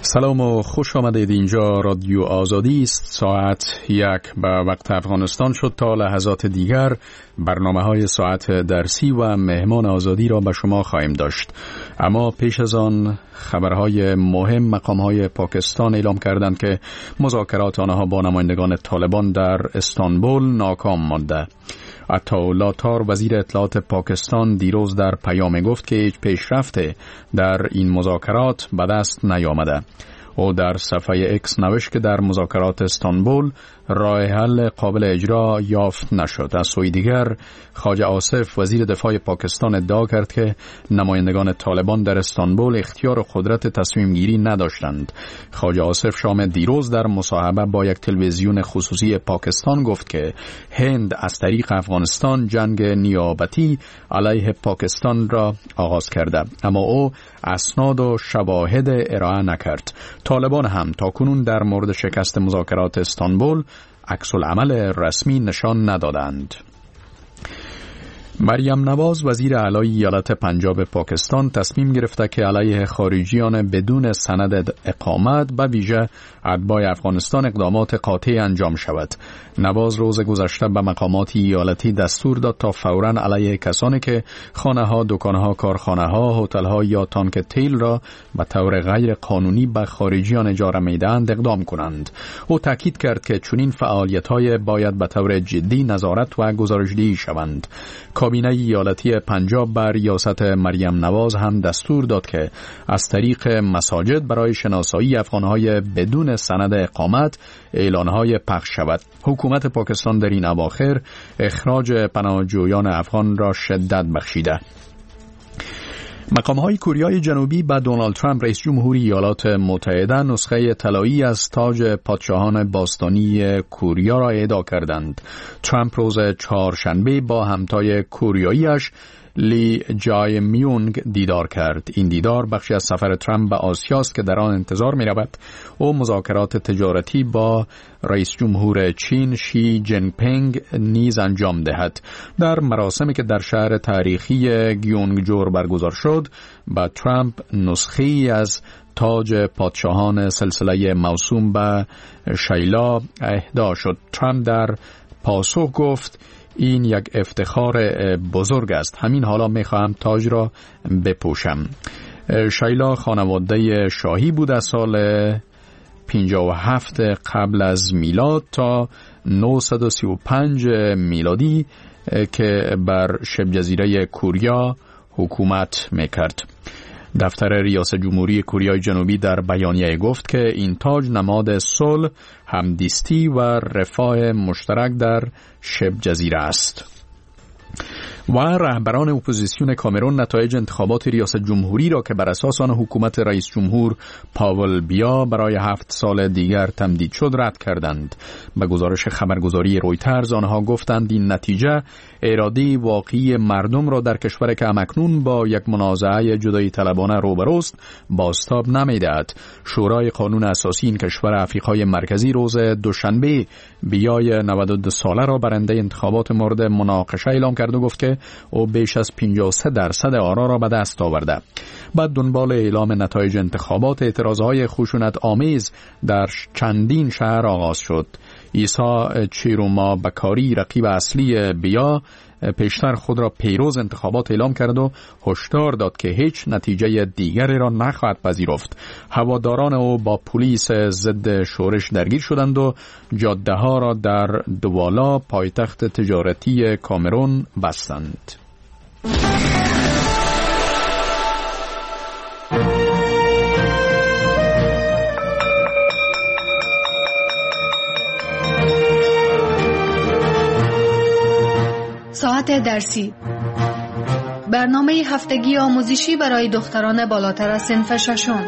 سلام و خوش آمدید. اینجا رادیو آزادی است. ساعت 1 به وقت افغانستان شد. تا لحظات دیگر برنامه‌های ساعت درسی و مهمان آزادی را به شما خواهیم داشت. اما پیش از آن خبرهای مهم. مقام‌های پاکستان اعلام کردند که مذاکرات آنها با نمایندگان طالبان در استانبول ناکام مانده. عطاالله تار وزیر اطلاعات پاکستان دیروز در پیام گفت که هیچ پیشرفتی در این مذاکرات به دست نیامده. او در صفحه اکس نوشت که در مذاکرات استانبول راه حل قابل اجرا یافت نشد. از سوی دیگر خواجه آصف وزیر دفاع پاکستان ادعا کرد که نمایندگان طالبان در استانبول اختیار و قدرت تصمیم گیری نداشتند. خواجه آصف شام دیروز در مصاحبه با یک تلویزیون خصوصی پاکستان گفت که هند از طریق افغانستان جنگ نیابتی علیه پاکستان را آغاز کرده، اما او اسناد و شواهد ارائه نکرد. طالبان هم تاکنون در مورد شکست مذاکرات استانبول عکس العمل رسمی نشان ندادند. مریم نواز وزیر اعلی ایالت پنجاب پاکستان تصمیم گرفته که علیه خارجیان بدون سند اقامت به ویژه اتباع افغانستان اقدامات قاطع انجام شود. نواز روز گذشته به مقامات ایالتی دستور داد تا فوراً علیه کسانی که خانه‌ها، دکان‌ها، کارخانه‌ها، هتل‌ها یا تانک تیل را به طور غیر قانونی به خارجیان اجاره می‌دهند اقدام کنند. او تاکید کرد که چنین فعالیت‌های باید به طور جدی نظارت و گزارش‌دهی شوند. کابینه ایالتی پنجاب بر ریاست مریم نواز هم دستور داد که از طریق مساجد برای شناسایی افغان‌های بدون سند اقامت اعلان‌های پخش شود. حکومت پاکستان در این اواخر اخراج پناهجویان افغان را شدت بخشیده. مقام‌های کوریای جنوبی به دونالد ترامپ رئیس جمهوری ایالات متحده نسخه طلایی از تاج پادشاهان باستانی کوریا را اهدا کردند. ترامپ روز چهارشنبه با همتای کوریایی‌اش لی جای میونگ دیدار کرد. این دیدار بخشی از سفر ترامپ به آسیا است که در آن انتظار می رود او مذاکرات تجارتی با رئیس جمهور چین شی جین پینگ نیز انجام دهد. در مراسمی که در شهر تاریخی گیونگجور برگزار شد با ترامپ نسخه‌ای از تاج پادشاهان سلسله موسوم به شیلا اهدا شد. ترامپ در پاسخ گفت این یک افتخار بزرگ است. همین حالا میخواهم تاج را بپوشم. شیلا خانواده شاهی بود از سال 57 قبل از میلاد تا 935 میلادی که بر شبه جزیره کوریا حکومت میکرد. دفتر ریاست جمهوری کوریای جنوبی در بیانیه گفت که این تاج نماد صلح، همدیستی و رفاه مشترک در شبه جزیره است. و رهبران اپوزیسیون کامرون نتایج انتخابات ریاست جمهوری را که بر اساس آن حکومت رئیس جمهور پاول بیا برای 7 سال دیگر تمدید شد رد کردند. به گزارش خبرگزاری رویترز آنها گفتند این نتیجه اراده واقعی مردم را در کشور که همکنون با یک منازعه جدایی طلبانه روبروست بازتاب نمی‌دهد. شورای قانون اساسی این کشور افریقای مرکزی روز دوشنبه بیای 92 ساله را برنده انتخابات مورد مناقشه اعلام کرد و گفت که او بیش از 53% آرا را به دست آورده. بعد دنبال اعلام نتایج انتخابات اعتراضهای خشونت آمیز در چندین شهر آغاز شد. عیسی چیروما بکاری رقیب اصلی بیا پیشتر خود را پیروز انتخابات اعلام کرد و هشدار داد که هیچ نتیجه دیگری را نخواهد پذیرفت. هواداران او با پلیس ضد شورش درگیر شدند و جاده ها را در دوالا پایتخت تجارتی کامرون بستند. ساعت درسی، برنامه هفتگی آموزشی برای دختران بالاتر از صنف ششم.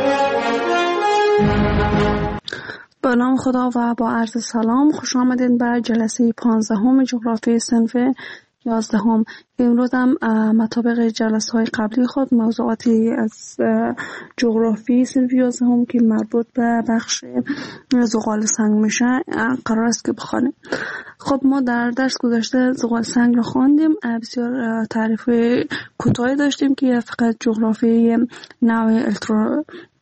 با نام خدا و با عرض سلام، خوش آمدین به جلسه 15 جغرافی صنف 11. امروز هم مطابق جلسه های قبلی خود موضوعاتی از جغرافی صنف 11 که مربوط به بخش زغال سنگ میشه قرار است که بخوانیم. خب ما در درس گذشته زغال سنگ رو خواندیم، بسیار تعریف کوتاهی داشتیم که فقط جغرافی نوع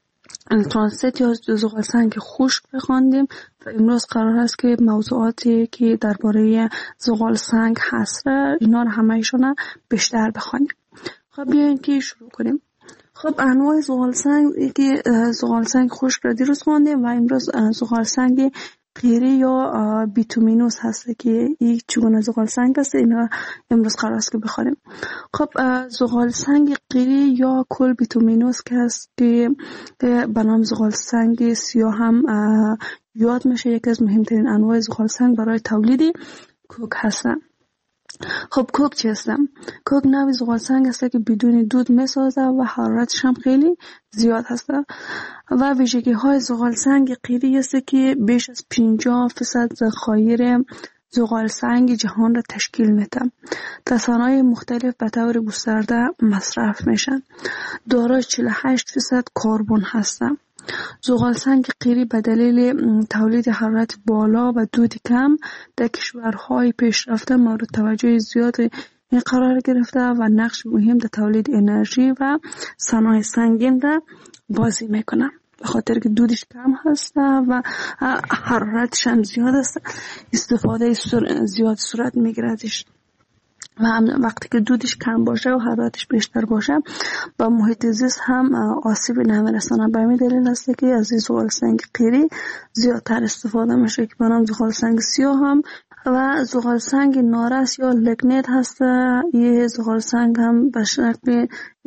ترانزیت یا زغال سنگ خشک بخواندیم و امروز قرار است که موضوعاتی که درباره زغال سنگ هست اینا رو همه‌شون بیشتر بخوانیم. خب بیاین که شروع کنیم. خب انواع زغال سنگ که زغال سنگ خشک را دیروز خواندیم و امروز زغال سنگ قیری یا بیتومینوس هست که این چگونه زغال سنگ است، اینا امروز قرار است که بخوانیم. خب زغال سنگ قیری یا کل بیتومینوس که هست که به نام زغال سنگ سیاه هم یاد میشه، یکی از مهمترین انواع زغال سنگ برای تولید کوک هستن. خب کوک چی هست؟ کوک نوعی زغال سنگ است که بدون دود میسازه و حرارتش هم خیلی زیاد هست و ویژگی های زغال سنگ قیری است که بیش از 50% ذخایر زغال سنگ جهان را تشکیل میده. در صنایع مختلف به طور گسترده مصرف میشن. دارای 48% کربن هستند. زغال سنگ قیری به دلیل تولید حرارت بالا و دود کم در کشورهای پیشرفته مورد توجه زیاد این قرار گرفته و نقش مهم در تولید انرژی و صنایع سنگین را بازی میکنه. به خاطر که دودش کم هست و حرارتش هم زیاد است، استفاده زیاد صورت میگیره ازش. و وقتی که دودش کم باشه و حرارتش بیشتر باشه با محیط زیست هم آسیب نمیرسانه. به همین دلیل است که از زغال سنگ قیری زیادتر استفاده میشه که به نام زغال سنگ سیاه هم و زغال سنگ نارس یا لگنیت هست. یه زغال سنگ هم به شکل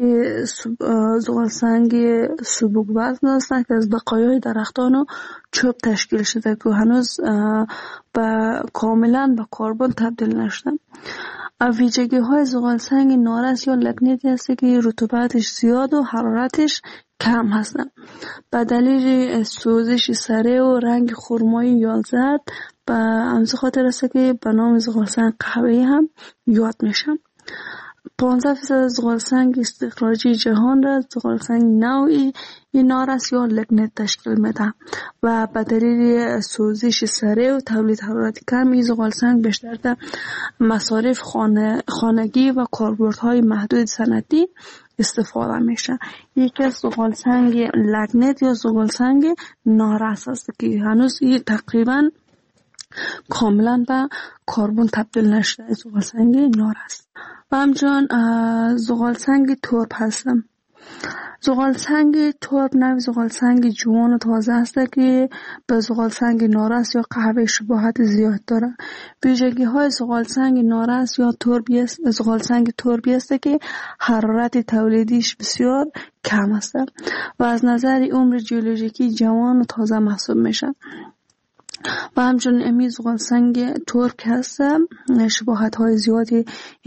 زغال سنگ سبک وزن است که از بقایای درختان و چوب تشکیل شده که هنوز کاملا به کربن تبدیل نشده. ویژگی های زغال سنگ نارس یا لگنیت است که رطوبتش زیاد و حرارتش کم هستند. به دلیل سوزش سریع و رنگ خرمایی یا زرد به همین خاطر است که به نام زغال سنگ قهوه‌ای هم یاد میشه. 15% زغال سنگ استخراجی جهان را زغال سنگ نوعی نارس یا لگنیت تشکیل میده و به دلیل سوزش سریع و تولید حرارت کم این زغال سنگ بیشتر در مصارف خانگی و کاربردهای محدود صنعتی استفاده میشه. یکی از زغال سنگ لگنیت یا زغال سنگ نارس است که هنوز تقریبا کاملا به کربن تبدیل نشده. زغال سنگ نارس و همچنان زغال سنگ ترب هستم. زغال سنگ ترب نوع زغال سنگ جوان و تازه است که به زغال سنگ نارس یا قهوه شباهت زیاد داره. ویژگی های زغال سنگ نارس یا زغال سنگ تربی است که حرارت تولیدیش بسیار کم است و از نظر عمر ژئولوژیکی جوان و تازه محسوب میشه. و همچنین امی زغال سنگ ترک هست شباهت های زیادی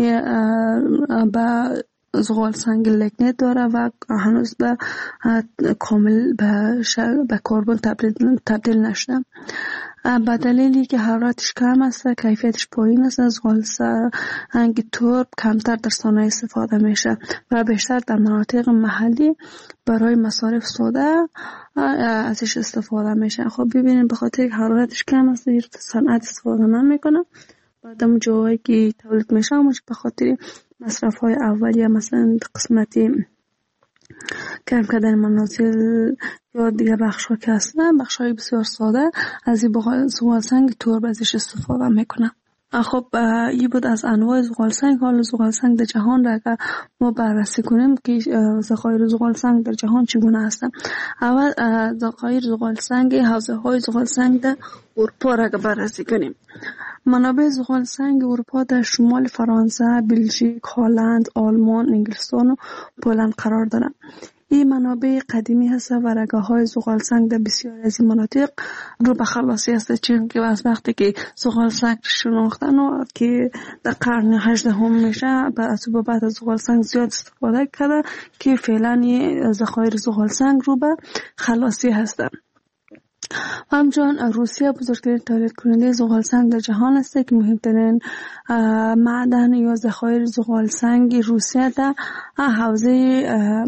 به زغال سنگ لگنیت داره و هنوز به کامل به کربن تبدیل نشده. به دلیلی که حرارتش کم است کیفیتش پایین است، زغال سنگ ترب کمتر در صنایع استفاده میشه و بیشتر در مناطق محلی برای مصارف ساده ازش استفاده میشه. خب ببینید به خاطر حرارتش کم است در صنعت استفاده نمیکنه. بعدم جایی که تولید میشه همونش به خاطر مصرف های اولیه مثلا قسمتی کم کردن منازل یا دیگه بخش ها که هستن بخش های بسیار ساده از این زغال سنگ ترب ازش استفاده میکنن. خب این بود از انواع زغال سنگ. حالا زغال سنگ در جهان را اگر ما بررسی کنیم که ذخایر زغال سنگ در جهان چگونه هستند. اول ذخایر زغال سنگ حوزه های زغال سنگ در اروپا را بررسی کنیم. منابع زغال سنگ اروپا در شمال فرانسه، بلژیک، هلند، آلمان، انگلستان و پولند قرار دارند. این منابع قدیمی هست و رگه‌های زغال سنگ در بسیاری از این مناطق رو به خلاصی است، چون که از وقتی که زغال سنگ شناختن و که در قرن 18 میشه به اسباب زغال سنگ زیاد استفاده کرده که فعلا ذخایر زغال سنگ رو به خلاصی هستند. همچنان روسیه بزرگترین تولید کننده زغال سنگ در جهان است که مهمترین معدن یا ذخایر زغال سنگ روسیه در حوزه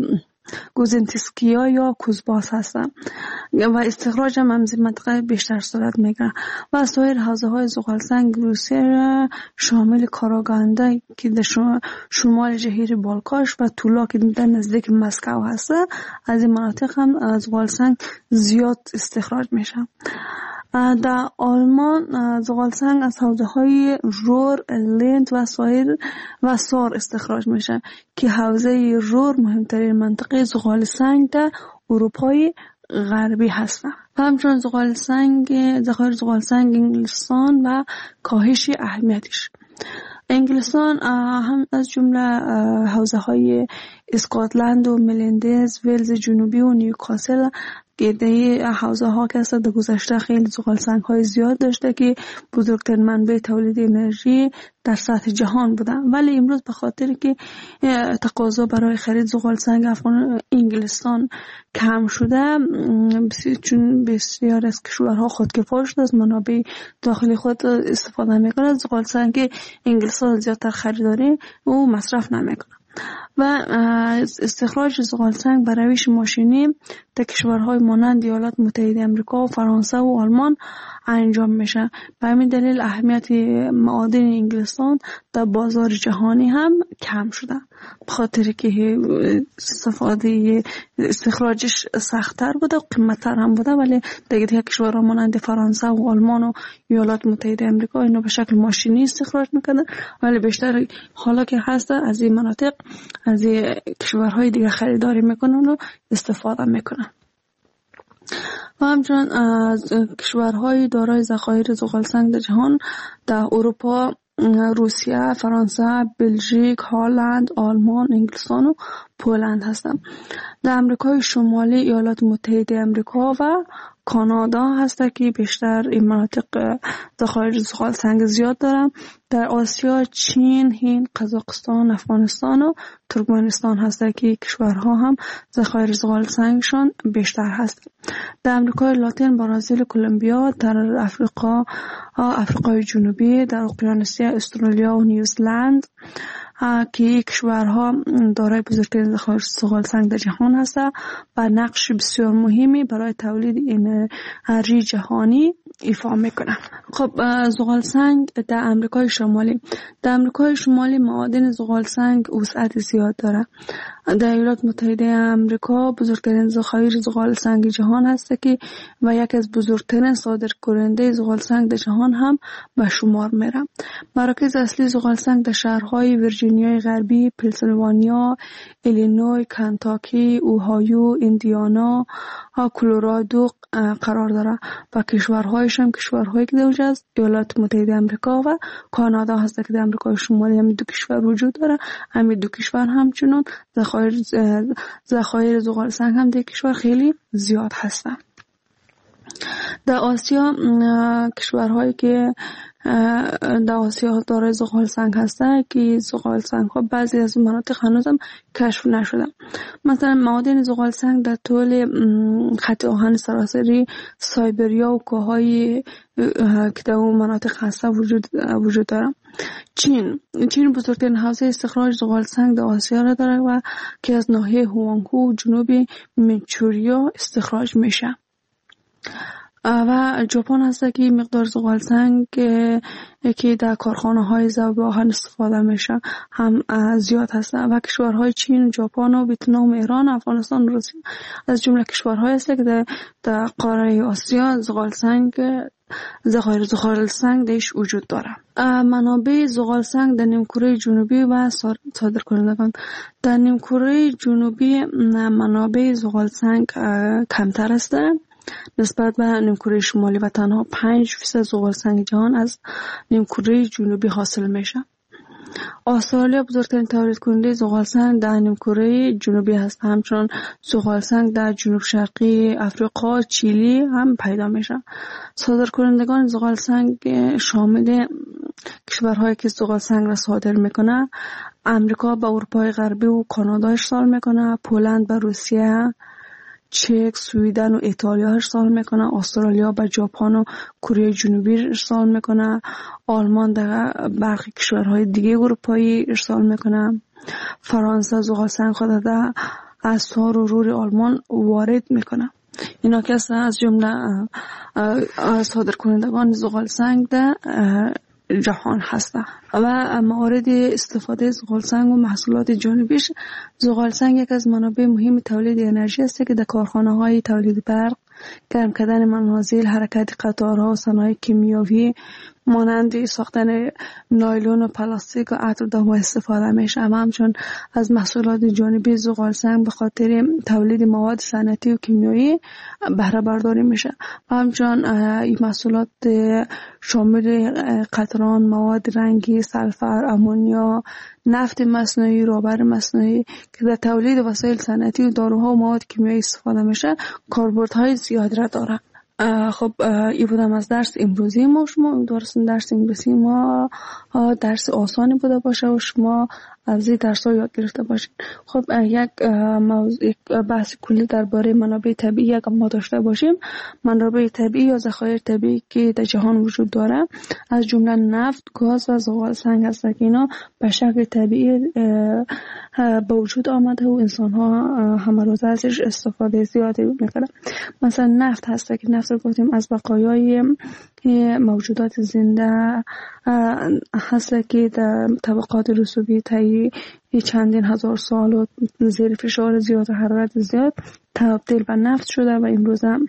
گوزنتسکیا یا کوزباس هستند و استخراج هم از منطقه بیشتر صورت میگیره و سایر حوزه های زغال سنگ روسیه را شامل کاراگانده که در شمال جزیره بالکاش و تولا که در نزدیک مسکو هست، از این مناطق هم زغال سنگ زیاد استخراج میشه. در آلمان زغال سنگ از حوزه های رور، لند و سار استخراج میشه که حوزه رور مهمترین منطقه زغال سنگ در اروپای غربی هستند. و همچنین ذخایر زغال سنگ انگلستان و کاهش اهمیتش. انگلستان هم از جمله حوزه های اسکاتلند و ملندز، ولز جنوبی و نیوکاسل گرده حوزه ها که است در گذشته خیلی زغال سنگ های زیاد داشته که بزرگترین منبع تولید انرژی در سطح جهان بودن، ولی امروز به خاطر که تقاضا برای خرید زغال سنگ انگلستان کم شده، چون بسیار از کشورها خودکفا شده از منابع داخلی خود استفاده میکنه، زغال سنگ انگلستان زیادتر خریداری و مصرف نمیکنه و استخراج زغال سنگ به روش ماشینی در کشورهای مانند ایالات متحده آمریکا و فرانسه و آلمان انجام میشه. به همین دلیل اهمیت معادن انگلستان در بازار جهانی هم کم شده، به خاطر که استخراجش سخت‌تر بوده و قیمت‌تر هم بوده، ولی دیگه کشورها مانند فرانسه و آلمان و ایالات متحده آمریکا اینو به شکل ماشینی استخراج میکنن، ولی بیشتر حالا که هست از این مناطق از کشورهای دیگه خریداری میکنن و استفاده میکنن. و همچنین از کشورهای دارای ذخایر زغال سنگ در جهان در اروپا روسیه، فرانسه، بلژیک، هلند، آلمان، انگلستان و پولند هستند. در امریکای شمالی ایالات متحده آمریکا و کانادا هست که بیشتر این مناطق ذخایر زغال سنگ زیاد دارن. در آسیا چین، هند، قزاقستان، افغانستان و ترکمنستان هست که کشورها هم ذخایر زغال سنگشان بیشتر هست. در امریکای لاتین برزیل، کلمبیا، در آفریقای جنوبی، در اقیانوسیه استرالیا و نیوزلند که کشورها دارای بزرگترین ذخایر زغال سنگ در جهان هست و نقش بسیار مهمی برای تولید انرژی جهانی ایفا میکنه. خب زغال سنگ در امریکای شمالی معادن زغال سنگ وسعت زیاد داره. در ایالات متحده آمریکا بزرگترین ذخایر زغال سنگ جهان هست که و یکی از بزرگترین صادرکننده زغال سنگ در جهان هم به شمار میره. مراکز اصلی زغال سنگ در شهرهای ویرجینیای غربی، پنسیلوانیا، ایلینوی، کنتاکی، اوهایو، ایندیانا، کلرادو قرار داره و کشورهایش هم کشورهایی که در از ایالات متحده آمریکا و کانادا هست که در امریکای شمالی هم دو کشور وجود داره. همین دو کشور همچنان ذخایر زغال سنگ هم در کشور خیلی زیاد هستن. در آسیا کشورهایی که در آسیا دارای زغال سنگ هستن که زغال سنگ ها بعضی از مناطق هنوز هم کشف نشده. مثلا معادن زغال سنگ در طول خط آهن سراسری سایبریا و کوههای که در اون مناطق هستن وجود داره. چین بزرگترین حوزه استخراج زغال سنگ در آسیا را داره و که از ناحیه هوانگهو و جنوب منچوریا استخراج میشه. و ژاپن هست که مقدار زغال سنگ که در کارخانه های ذوب آهن استفاده میشه هم زیاد هست و کشورهای چین، ژاپن و ویتنام، ایران، افغانستان و روسیه از جمله کشورهایی هست که در قاره آسیا ذخایر زغال سنگ درش وجود داره. منابع زغال سنگ در نیمکره جنوبی و صادرکنندگان. در نیمکره جنوبی منابع زغال سنگ کمتر است نسبت به نیمکره شمالی و تنها 5% زغال سنگ جهان از نیمکره جنوبی حاصل میشه. استرالیا بزرگترین تولید کننده زغال سنگ در نیمکره جنوبی هست. همچنین زغال سنگ در جنوب شرقی افریقا، چیلی هم پیدا میشه. صادرکنندگان زغال سنگ شامل کشورهایی که زغال سنگ را صادر میکنه: امریکا به اروپای غربی و کانادا ارسال میکنه، پولند به روسیه، چک، سوئیدن و ایتالیا ارسال میکنه، استرالیا به ژاپن و کره جنوبی ارسال میکنه، آلمان در برخی کشورهای دیگه اروپایی ارسال میکنه، فرانسه زغال سنگ خود در از سار و رور آلمان وارد میکنه. اینا که از جمله صادرکنندگان زغال سنگ در جهان هستند و موارد استفاده از زغال سنگ و محصولات جانبیش. زغال سنگ یک از منابع مهم تولید انرژی است که در کارخانه‌های تولید برق، گرم کردن منازل، حرکت قطارها و صنایع کیمیاوی مانند ساختن نایلون و پلاستیک و عطر دام استفاده میشه. و همچنین از محصولات جانبی زغال سنگ به خاطر تولید مواد صنعتی و کیمیایی بهره برداری میشه. و همچنین این محصولات شامل قطران، مواد رنگی، سلفر، امونیا، نفت مصنوعی، رابر مصنوعی که در تولید وسایل صنعتی و داروها و مواد کیمیایی استفاده میشه کاربردهای زیادی را داره. خب این بودم از درس امروزی ما. شما امیدوارم درس انگلیسی ما درس آسانی بوده باشه و شما از این درس ها یاد گرفته باشید. خب یک بحث کلی درباره منابع طبیعی که ما داشته باشیم. منابع طبیعی یا ذخایر طبیعی که در جهان وجود داره از جمله نفت، گاز و زغال سنگ هست که اینا به شکل طبیعی به وجود آمده و انسان ها همه روز ازش استفاده زیادی میکنه. مثلا نفت هست که نفت رو گفتیم از بقایای موجودات زنده هست که در طبقات رسوبی طی چندین هزار سال و زیر فشار زیاد و حرارت زیاد تبدیل به نفت شده و امروز هم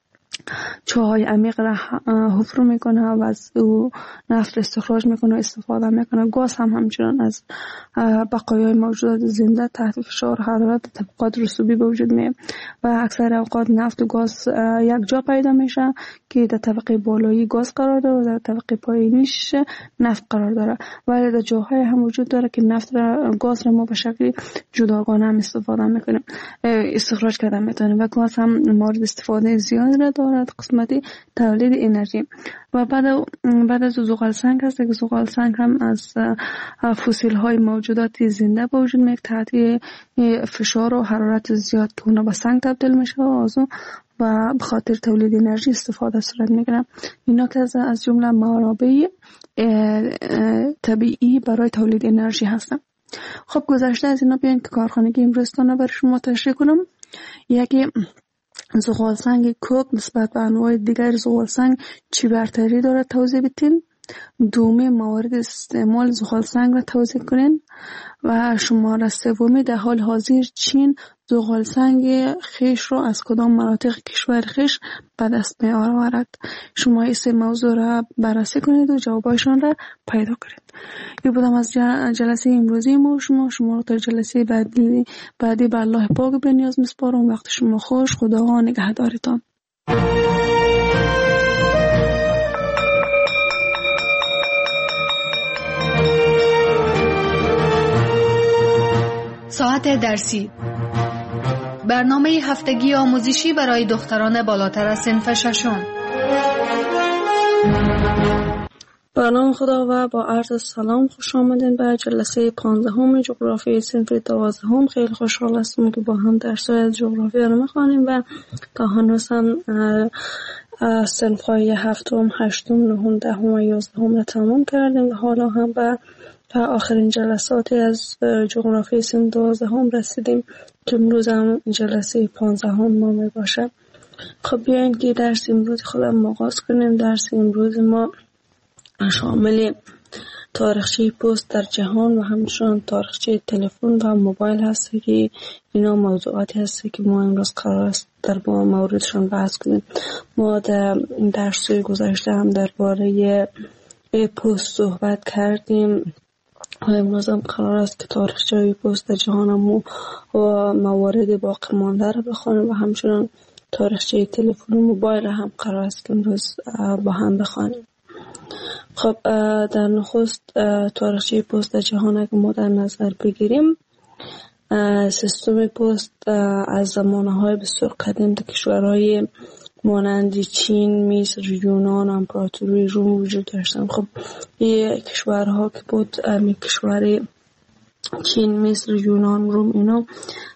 چاهای عمیق را حفر میکنه و از او نفت استخراج میکنه و استفاده میکنه. گاز هم همچنان از بقایای موجودات زنده تحت فشار حرارت طبقات رسوبی به وجود میاد و اکثر اوقات نفت و گاز یک جا پیدا میشه که در طبقه بالایی گاز قرار داره و در طبقه پایینیش نفت قرار داره. ولی در جاهای هم وجود داره که نفت را گاز را ما به شکل جداگانه هم استفاده میکنیم، استخراج کردن میتونیم و گاز هم مورد استفاده زیادی را دارد قسمتی تولید انرژی. و بعد از زغال سنگ هست که زغال سنگ هم از فسیل های موجودات زنده به وجود میاد تحت فشار و حرارت زیاد که اونا به سنگ تبدیل میشه و به خاطر تولید انرژی استفاده صورت میگیرن. اینا که از جمله منابع طبیعی برای تولید انرژی هستن. خب گذشته از اینا بیاین که کارخانگی امروزتانه برای شما تشریح کنم. یکی زغال سنگ کوک نسبت به انواع دیگر زغال سنگ چی برتری داره توضیح بدین. دومی موارد استعمال زغال سنگ را توضیح کنین. و شماره سومی در حال حاضر چین زغال سنگ خیش را از کدام مناطق کشور خیش به دست می آورد. شما این سه موضوع را بررسی کنید و جوابایشان را پیدا کنید. این بودم از جلسه امروزی ما. شما را تا جلسه بعدی به الله پاک به نیاز میسپارم. وقت شما خوش. خدا نگهدارتان. ساعت درسی، برنامه هفتگی آموزشی برای دختران بالاتر از صنف ششم. به نام خدا و با عرض سلام خوش آمدین به جلسه 15 جغرافی صنف 12. خیلی خوشحال هستم که با هم درس‌های از جغرافی رو می‌خوانیم و تا هنوز هم صنف‌های 7، 8، 9، 10 و 11 را تمام کردیم و حالا هم به آخرین جلسات از جغرافی صنف 12 رسیدیم که امروز هم جلسه 15 ما می باشه. خب بیاین که درس امروز خودم آغاز کنیم. درس امروز ما شامل تاریخچه پست در جهان و همچنین تاریخچه تلفن و موبایل هست که اینا موضوعاتی هست که ما امروز قرار است در موردشان بحث کنیم. ما در درس گذشته هم درباره پست صحبت کردیم و امروز هم قرار است که تاریخچه پست در جهان و موارد باقی مانده را بخوانیم و همچنین تاریخچه تلفن و موبایل هم قرار است که امروز با هم بخوانیم. خب در نخست تاریخچه پست در جهان اگه ما در نظر بگیریم، سیستم پست از زمانهای بسیار قدیم در کشورهای مانند چین، مصر، یونان، امپراتوری روم وجود داشتن. خب این کشورها که بود کشور چین، مصر، یونان، روم اینا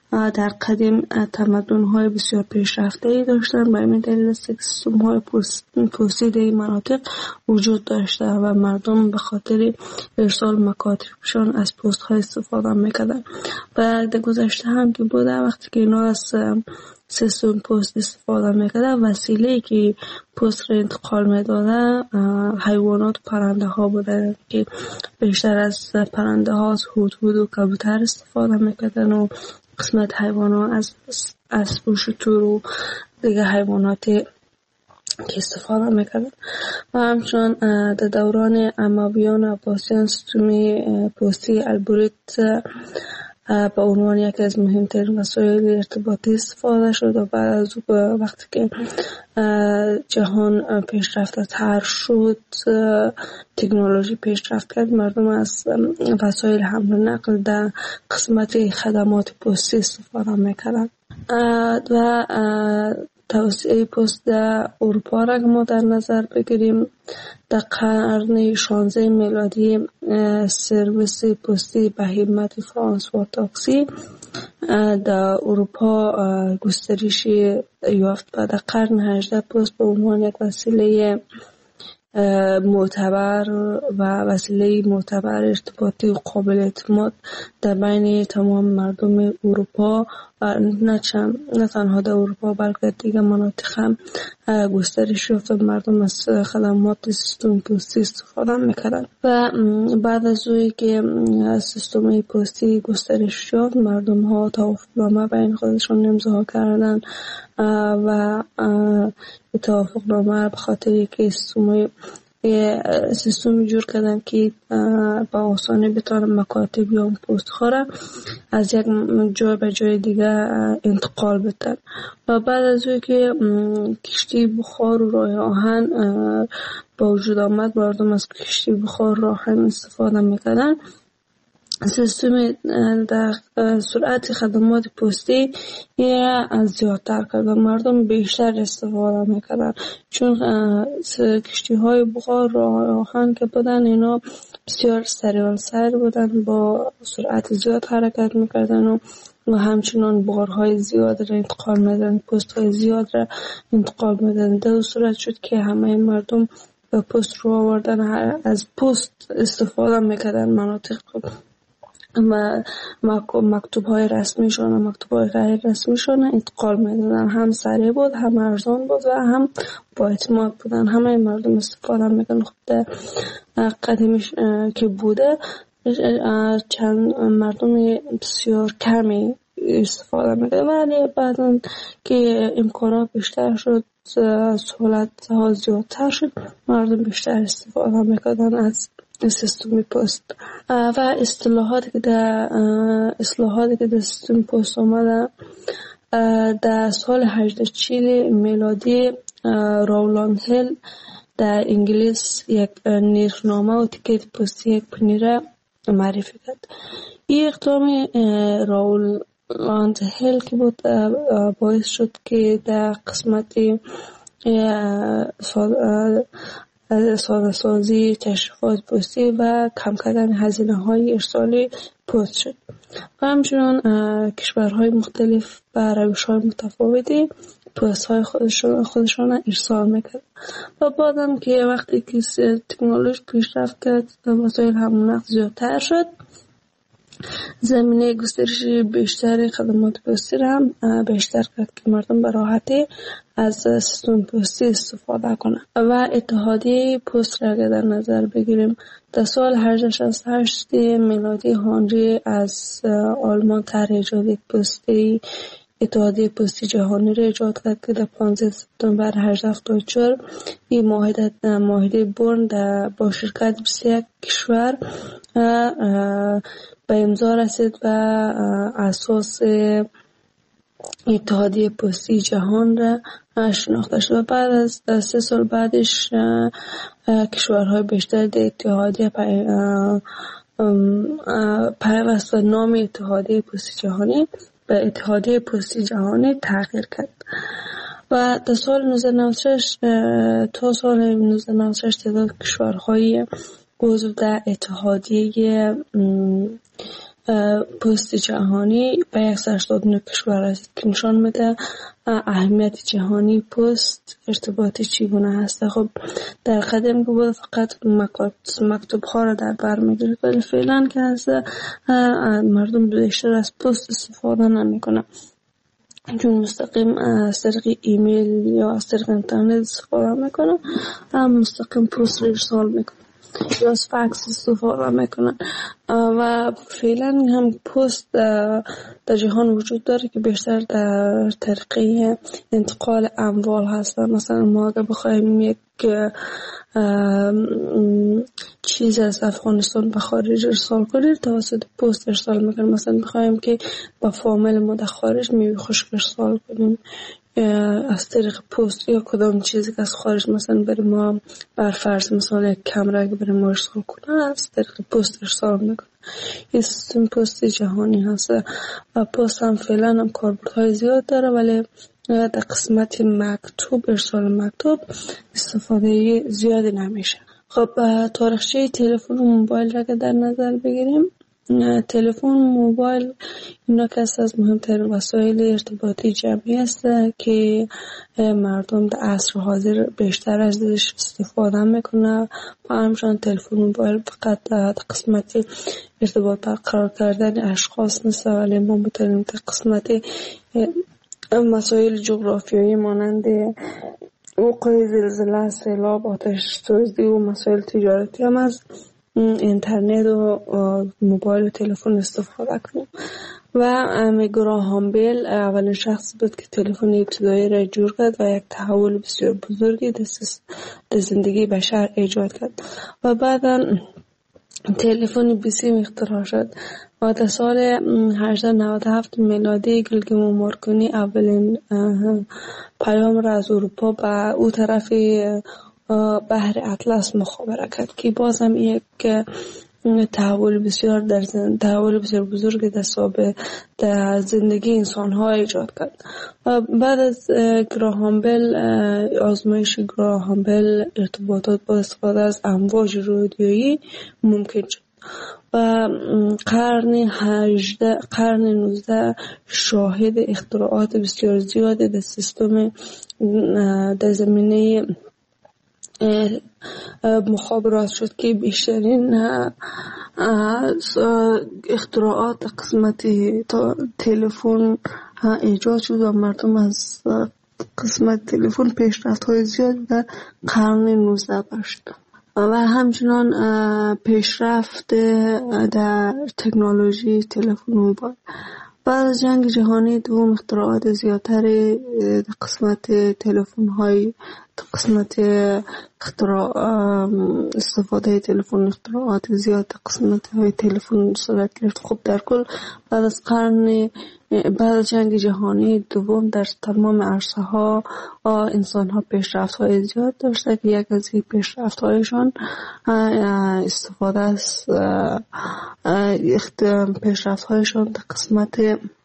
در قدیم تمدن‌های بسیار پیشرفته‌ای داشتند. به این دلیل سیستم‌های پستی در این مناطق وجود داشته و مردم به خاطر ارسال مکاتبشان از پست‌های استفاده می‌کردند. و در گذشته هم که بوده، وقتی که اینا از سیستم پست استفاده می‌کردند، وسیله‌ای که پست را انتقال می‌دادن حیوانات و پرنده ها بودن که بیشتر از پرنده ها از هدهد و کبوتر استفاده می‌کردن و قسمت حیوانات از اسب و شتر و دیگه حیواناتی که استفاده میکردن. و همچنان در دوران امویان و عباسیان سیستم پستی البریت به عنوان یکی از مهمترین وسایل ارتباطی استفاده شد و بعد از وقتی که جهان پیشرفته‌تر شد، تکنولوژی پیشرفت کرد، مردم از وسایل حمل و نقل در قسمت خدمات پستی استفاده میکردند. و توسعه پست در اروپا را ما در نظر بگیریم، در قرن 16 میلادی سرویس پستی به همت فرانسوا تاکسی در اروپا گسترش یافت و در قرن 18 پست به عنوان یک وسیله معتبر و وسیله معتبر ارتباطی و قابل اعتماد در بین تمام مردم اروپا و نه تنها در اروپا بلکه دیگر مناطق هم گسترش یافت و مردم از خدمات سیستم پستی استفاده میکردن. و بعد از اون که سیستم پستی گسترش یافت، مردم ها توافقنامه بین خودشون امضا کردن و توافقنامه به خاطر که سیستمی جور کردن که با آسانی بتونن مکاتب یا پست ها را از یک جای به جای دیگه انتقال بدن. و بعد از اون که کشتی بخار و راه آهن با وجود آمد، مردم از کشتی بخار راه آهن استفاده میکردن. سیستم در سرعت خدمات پستی از زیادتر کرد و مردم بیشتر استفاده میکردن، چون کشتی های بخار راه آهن که بودن اینا بسیار سریع بودن، با سرعت زیاد حرکت میکردن و همچنان بارهای زیاد را انتقال میدن، پست های زیاد را انتقال میدن. در صورت شد که همه مردم به پست رو آوردن، از پست استفاده میکردن. مناطق مکتوب های رسمیشون و مکتوب های غیر رسمیشون انتقال میدادن. هم سریع بود، هم ارزان بود و هم با اعتماد بودن. همه مردم استفاده میکنن. خب در قدیمش که بوده، چند مردم بسیار کمی استفاده میکنن، ولی بعدن که امکانات بیشتر شد، سهولت ها زیادتر شد، مردم بیشتر استفاده میکنن از سیستم پست. و اصلاحاتی که در سیستم پست آمده، در سال 1840 میلادی راولند هیل در انگلیس یک نرخنامه و تیکت پستی یک پنی را معرفی کرد. این اقدام راولند هیل که بود باعث شد که در قسمت ساده سازی تشریفات پستی و کم کردن هزینه های ارسال پست شد. و همچنان کشورهای مختلف و روش های متفاوتی پست های خودشان ارسال میکرد. و بعدم که وقتی که تکنولوژی پیشرفت کرد، وسایل حمل و نقل زیادتر شد، زمینه گسترش بیشتر خدمات پستی را هم بیشتر کرد که مردم به راحتی از سیستم پستی استفاده کنند. و اتحادیه پست را اگر در نظر بگیریم، در سال 1868 میلادی هنری از آلمان طرح ایجاد پستی اتحادیه پستی جهانی را ایجاد کرد که در 15 سپتامبر 1874 این معاهده برن با شرکت 21 کشور به امضا رسید و اساس اتحادیه پستی جهان را شناخته شد. و بعد از 3 سال بعدش کشورهای بیشتر در اتحادیه پیوست و نام اتحادیه پستی جهانی به اتحادیه پستی جهانی تغییر کرد. و در سال 1996 تا سال 1996 تعداد کشورهای عضو در اتحادیه پست جهانی به 189 کشور است که نشان میده اهمیت جهانی پست ارتباطی چگونه هست. خب در قدم که بود فقط مکتوب ها را در بر میگیرد، ولی فعلا که هست مردم بیشتر از پست استفاده نمیکنه، چون مستقیم از طریق ایمیل یا از طریق اینترنت استفاده میکنه، مستقیم پست را ارسال میکنه یا از فکس استفاده میکنن. و فعلا هم پست در جهان وجود داره که بیشتر در طریق انتقال اموال هست. مثلا ما اگر بخوایم یک چیز از افغانستان به خارج ارسال کنیم توسط پست ارسال میکنیم. مثلا بخوایم که با فامیل ما در خارج میوه خشک ارسال کنیم از طریق پست، یا کدام چیزی که از خارج مثلا برای ما بر فرض مثلا یک کامera اگه برای ما ارسال کنه از طریق پست ارسال میکنه. این سیستم پست جهانی هست و پست هم فعلا هم کاربردهای زیاد داره، ولی در قسمت مکتوب، ارسال مکتوب استفاده زیادی نمیشه. خب تاریخچه تلفن و موبایل را که در نظر بگیریم، تلفن و موبایل اینا که از مهمترین وسایل ارتباطی جمعی است که مردم در عصر حاضر بیشتر ازش استفاده میکنه. و همچنان تلفن و موبایل فقط در قسمت ارتباط برقرار کردن اشخاص نیست، ولی ما میتونیم در قسمت مسائل جغرافیایی مانند وقوع زلزله، سیلاب، آتش سوزی و مسائل تجارتی هم از اینترنت و موبایل و تلفن استفاده کنیم. و گراهام بیل اولین شخص بود که تلفن ابتدایی را جور کرد و یک تحول بسیار بزرگی در زندگی بشر ایجاد کرد. و بعدا تلفن بیسیم اختراع شد و در سال 1897 میلادی گیلگمو مارکونی اولین پیام را از اروپا به او طرف بحر اطلس مخابره کرد که باز هم یک تحول بسیار بزرگ در زندگی انسان ها ایجاد کرد. و بعد از گراهام بیل، آزمایش گراهام بیل، ارتباطات با استفاده از امواج رادیویی ممکن شد و قرن 19 شاهد اختراعات بسیار زیاده در سیستم در زمینه مخابرات شد که بیشترین اختراعات قسمت تلفن ایجاد شد و مردم از قسمت تلفن پیشرفت‌های زیاد در قرن 19 داشتند. و همچنان پیشرفت در تکنولوژی تلفن موبایل. بعد از جنگ جهانی دوم اختراعات زیادتر قسمت تلفن های قسمت استفاده تلفن اختراعات زیاد قسمت های تلفن صورت گرفت. خب در کل بعد از جنگ جهانی دوم در تمام عرصه ها انسان ها پیشرفت های زیاد داشته که یک از این پیشرفت هایشان استفاده از پیشرفت هایشان در قسمت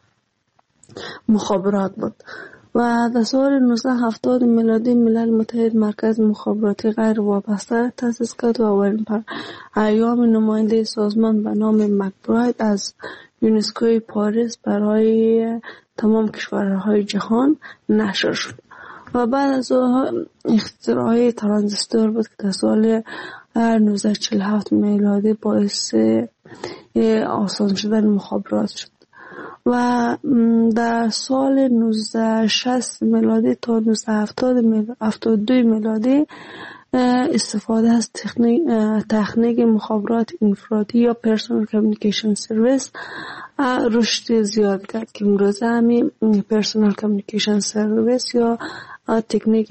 مخابرات بود. و در سال 1970 میلادی ملل متحد مرکز مخابراتی غیر وابسته تأسیس کرد و اولین ایام نماینده سازمان به نام مکبراید از یونسکوی پاریس برای تمام کشورهای جهان نشر شد. و بعد از اختراع ترانزیستور بود که در سال 1947 میلادی باعث آسان شدن مخابرات شد. و در سال 1960 میلادی تا 1972 میلادی استفاده از تکنیک مخابرات انفرادی یا پرسونال کامیونیکیشن سرویس رشد زیاد کرد که امروزه همین پرسونال کامیونیکیشن سرویس یا تکنیک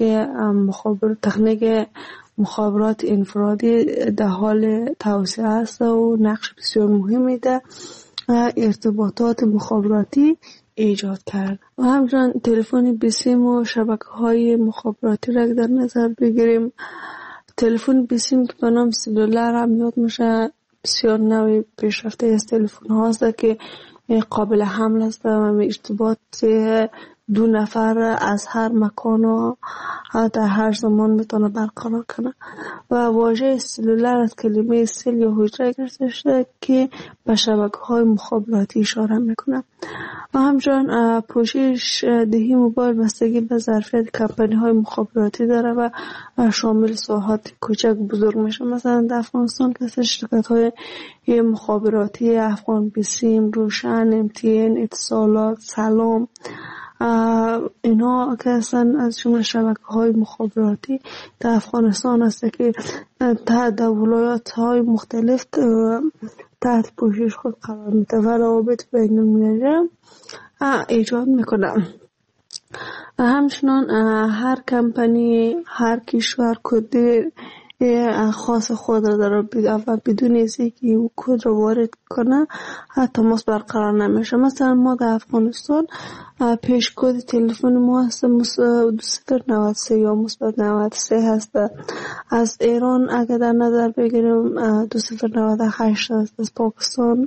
مخابرات انفرادی در حال توسعه است و نقش بسیار مهمی در ارتباطات مخابراتی ایجاد کرد. و همچنان تلفن بیسیم و شبکه‌های مخابراتی را در نظر بگیریم، تلفن بیسیم که به نام سلولر هم یاد میشه بسیار نوع پیشرفته از تلفن هاست که قابل حمل است و ارتباط 2 نفر از هر مکان و در هر زمان میتونه برقرار کنه. و واژه سلولر از کلمه سل یا حجره گرفته شده که به شبکه‌های مخابراتی اشاره میکنه. و همچنین پوشش دهی موبایل بستگی به ظرفیت کمپانی‌های مخابراتی داره و شامل ساحات کوچک بزرگ میشه. مثلا در افغانستان که شرکت‌های مخابراتی افغان بیسیم، روشن، MTN، اتصالات، سلام، اینا که اصلا از جمله شبکه‌های مخابراتی در افغانستان هست که تحت ولایت‌های مختلف تحت پوشش خود قرار میده و روابط بین المللی ایجاد میکنه. همچنان هر کمپانی، هر کشور کد خاص خود را داره و بدون اینکه این کد را وارد کنه تماس برقرار نمیشه. مثلا ما در افغانستان پیش کد تلفن ما هست 2093 یا مثبت 93 هست. از ایران اگر در نظر بگیریم 2098 هست. از پاکستان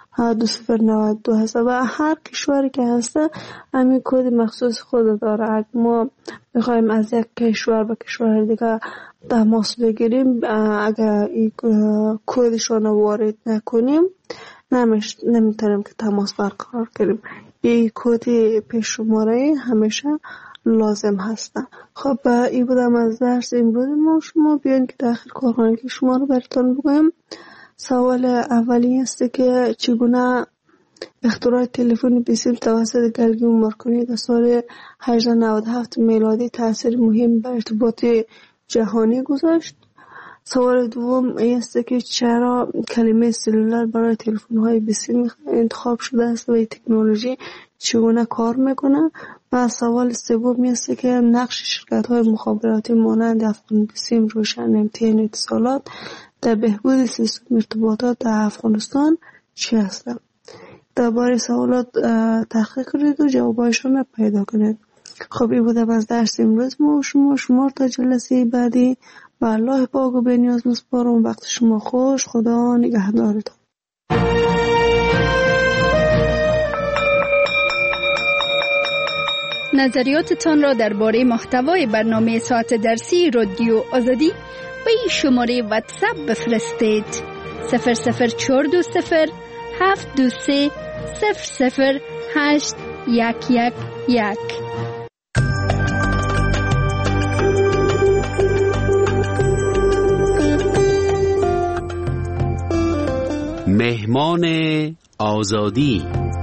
2092 هست و هر کشوری که هست همین کد مخصوص خود داره. اگر ما بخوایم از یک کشور به کشور دیگه تماس بگیریم اگر این کدشون وارد نکنیم نمیتونیم که تماس برقرار کنیم. این کد پیش شماره همیشه لازم هستن. خب این بودم از درس امروز ما. شما بیان که داخل کارخانه که شما رو براتون بگویم. سوال اولی است که چگونه اختراع تلفن بیسیم توسط گرگین مارکونی در سال 1897 میلادی تأثیر مهم بر ارتباط جهانی گذاشت. سوال دوم است که چرا کلمه سلولر برای تلفن‌های بیسیم انتخاب شده است و این تکنولوژی چگونه کار میکنه. و سوال سوم است که نقش شرکت‌های مخابراتی مانند افغان بیسیم، روشن، MTN، اتصالات در بهبود سیستم ارتباطات در افغانستان چی هستند؟ درباره سوالات تحقیق کنید و جوابایشان را پیدا کنید. خب این بوده از درس امروز ما. شما تا جلسه بعدی و الله پاک و بی‌نیاز میسپارم. وقت شما خوش. خدا نگهدارتان. نظریاتتان را درباره محتوای برنامه ساعت درسی رادیو آزادی به این شماره واتساپ بفرستید. 00420 723 00811. مهمان آزادی.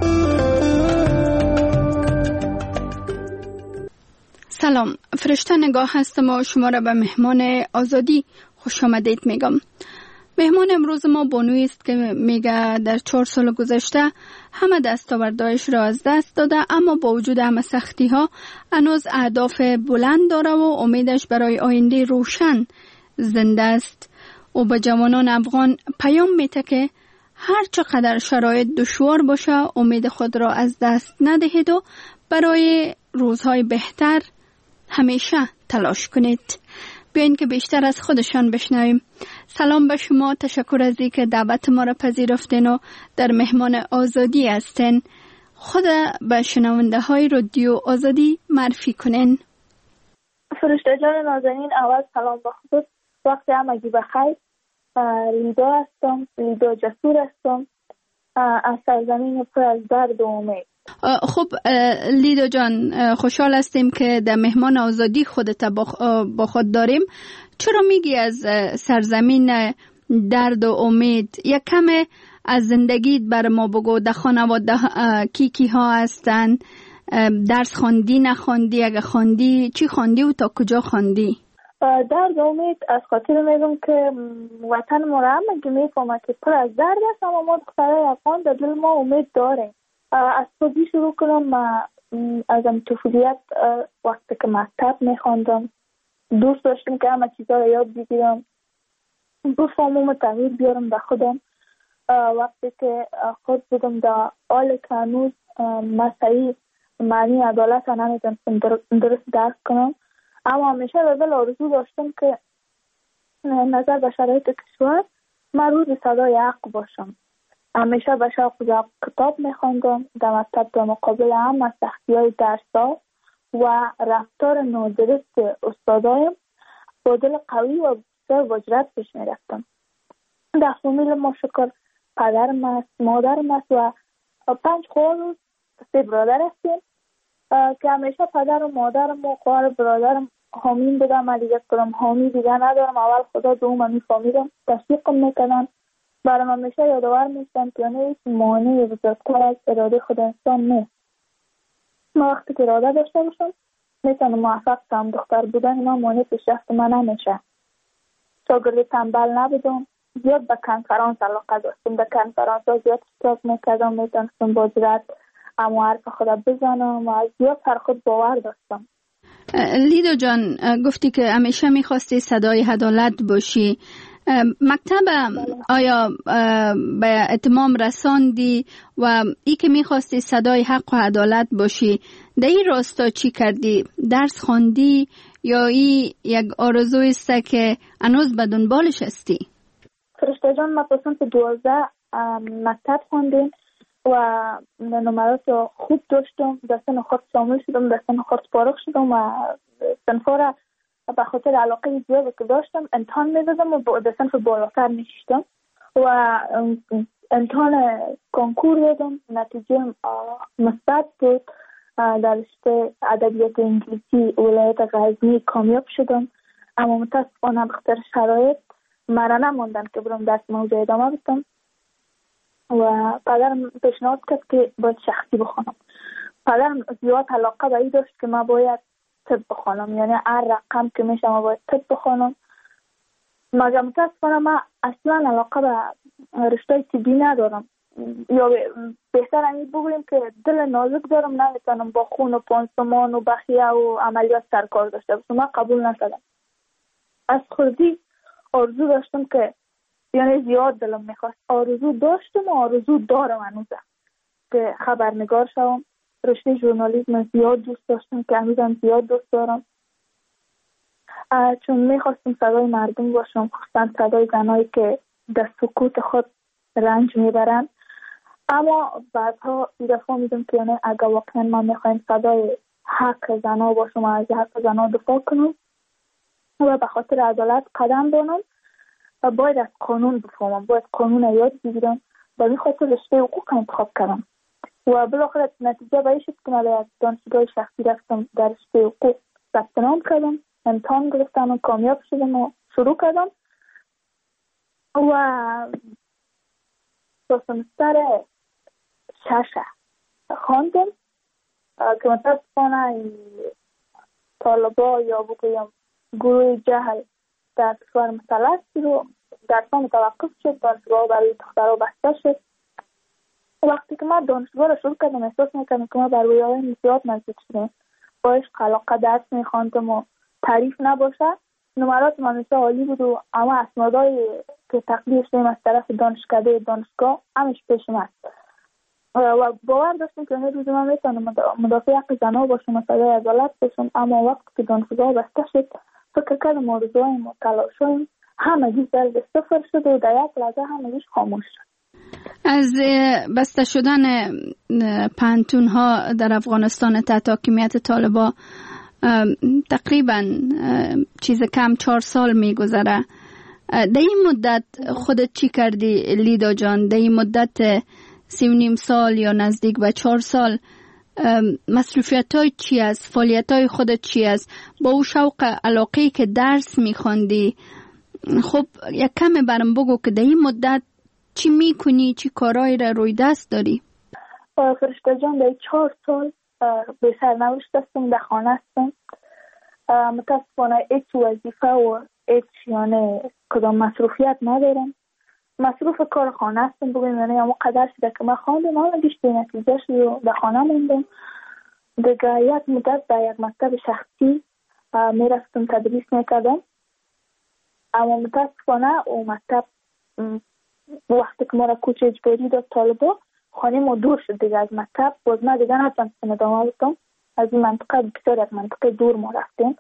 سلام، فرشته نگاه هستم و شما را به مهمان آزادی خوش آمدید میگم. مهمان امروز ما بانویی است که میگه در 4 سال گذشته همه دستاوردهایش را از دست داده، اما با وجود همه سختی ها هنوز اهداف بلند داره و امیدش برای آینده روشن زنده است. او به جوانان افغان پیام میده که هر چقدر شرایط دشوار باشه امید خود را از دست ندهید و برای روزهای بهتر همیشه تلاش کنید. بیاین که بیشتر از خودشان بشنویم. سلام به شما، تشکر از اینکه دعوت ما را پذیرفتین و در مهمان آزادی هستین. خود به شنونده های رادیو آزادی معرفی کنین. فرشته جان نازنین، اول سلام به خود. وقت همگی بخیر. لیدا هستم، لیدا جسور هستم از سرزمین پر از درد و امید. خب لیدا جان، خوشحال هستیم که در مهمان آزادی خودت با خود داریم. چرا میگی از سرزمین درد و امید؟ یک کم از زندگیت بر ما بگو. در خانواده کی ها هستن؟ درس خواندی نخواندی؟ اگه خواندی چی خواندی و تا کجا خواندی؟ درد و امید از خاطر میگم که وطن ما را هم میفهمه که پر از درد است، اما ما دخترای افغان در دل ما امید داریم. از خودی شروع کنم. از طفولیت وقتی که مکتب میخواندم دوست داشتم که همه چیزا رو یاد بگیرم، بفهمم و تغییر بیارم در خودم. وقتی که خود بودم در حال که هنوز مسایی معنی عدالت رو نمیتونستم درست درک کنم، اما همیشه در دل آرزو داشتم که نظر به شرایط کشور من روز صدای حق باشم. همیشه به شوق ذوق کتاب میخواندم. در مکتب در مقابل هم سختی‌های درس‌ها و رفتار نادرست استادایم با دل قوی و بسیار وجرت پیش میرفتم. در فامیل ما شکر پدرم است، مادرم است و 5 خواهر و 3 برادر هستیم که همیشه پدر و مادرم و خواهر برادرم حامیم بودم. من دیگه کدام حامی دیگه ندارم. اول خدا دوم میفهمیدم تشویقم میکنن. برام همیشه یادآور میشن که هیچ مانعی بزرگتر از اراده خود انسان نیست. ما وقتی که اراده داشته باشم میتونم موفق شم. دختر بودن من مانع پیشرفت من نمیشه. شاگرد تنبل نبودم. زیاد به کنفرانس علاقه داشتم. به کنفرانس ها زیاد اشتراک میکردم. میتونستم با جرأت اما حرف خدا بزنم و زیاد سر خود باور داشتم. لیدا جان، گفتی که همیشه میخواستی صدای عدالت باشی. مکتب آیا به اتمام رساندی و ای که میخواستی صدای حق و عدالت باشی در این راستا چی کردی؟ درس خواندی یا ای یک آرزوی است که هنوز به دنبالش هستی؟ فرشته جان، ما پسند 12 مکتب خواندیم و نمرات خوب داشتم. در سن خود شامل شدم، در سن خود فارغ شدم و صنفا را به خاطر علاقه زیادی که داشتم امتحان میدادم و در صنف بالاتر میشتم و امتحان کنکور دادم. نتیجه مثبت بود. در رشته ادبیات انگلیسی ولایت غزنی کامیاب شدم. اما متاسفانه به خاطر شرایط مرا نموندن که برم درس موضوع ادامه بدم و پدرم پیشنهاد کرد که باید شخصی بخونم. پدرم زیاد علاقه به این داشت که من باید طب بخونم، یعنی هر رقم که میشه ما باید طب بخونم. مگر متاسفانه من اصلا علاقه به رشته طبی ندارم، یا بهتر این بگویم که دل نازک دارم. نمیتونم با خون و پانسمان و بخیه و عملیات سرکار داشته باشم. من قبول نشدم. از خودی آرزو داشتم که یعنی زیاد دلم میخواست، آرزو داشتم و آرزو دارم هنوزم که خبرنگار شوم. رشته ژورنالیسم زیاد دوست داشتم که هنوزم زیاد دوست دارم، چون میخواستم صدای مردم باشم، خصوصا صدای زنایی که در سکوت خود رنج میبرن. اما بعدها این دفعه میدم که یعنی اگر واقعا من میخوایم صدای حق زنا باشم و از حق زنا دفاع کنم و به خاطر عدالت قدم بانم و باید از قانون بفهمم، باید قانون یاد بگیرم. به این خاطر رشته حقوق انتخاب کردم و بالاخره نتیجه به این شد که من از دانشگاه شخصی رفتم، در رشته حقوق ثبت نام کردم، امتحان گرفتم و کامیاب شدم و شروع کردم و تا سمستر 6 خواندم که متاسفانه طالبا یا بگویم گروه جهل در کشور مسلط رو درسان متوقف شد. دانشگاه برای دخترها بسته شد. وقتی که من دانشگاه رو شروع کردم احساس میکردم که ما بر رویاهای زیاد نزدیک شدیم. با عشق علاقه درس میخواندم و تعریف نباشه. نمرات من همیشه عالی بود و اما اسنادهای که تقدیر شدیم از طرف دانشکده دانشگاه همش پیشم است و باور داشتم که روز من میتونم مدافع حق زنها باشم و صدای عدالت باشم. اما وقتی که دانشگاه بسته شد فکر کردم آرزوهایم و تلاشهایم همگی درد صفر شد و در یک لحظه همگیش خاموش شد. از بسته شدن پانتون ها در افغانستان تحت حاکمیت طالبان تقریبا چیز کم 4 سال میگذره. در این مدت خودت چی کردی لیدا جان؟ در این مدت 3.5 سال یا نزدیک به 4 سال مصروفیت های چی است؟ فعالیت های خودت چی است؟ با او شوق علاقه‌ای که درس میخوندی، خب یک کمی برام بگو که در این مدت چی میکنی؟ چی کارهایی را روی دست داری؟ فرشته جان، در 4 سال به سرنوشت هستم، در خانه هستم. متاسفانه هیچ وظیفه و هیچ یعنی کدام مصروفیت ندارم. مصروف کار خانه هستم بگویم، یعنی اما قدر شده که من خواندم اما گشت نتیجه شد و در خانه موندم. دیگه یک مدت در یک مکتب شخصی میرفتم تدریس میکردم، اما متاسفانه او مکتب وقتی که ما را کوچ اجباری داد طالبا، خانه ما دور شد دیگه از مکتب. باز من دیگه نتونستم ادامه بدم. از این منطقه بسیار از منطقه دور ما رفتیم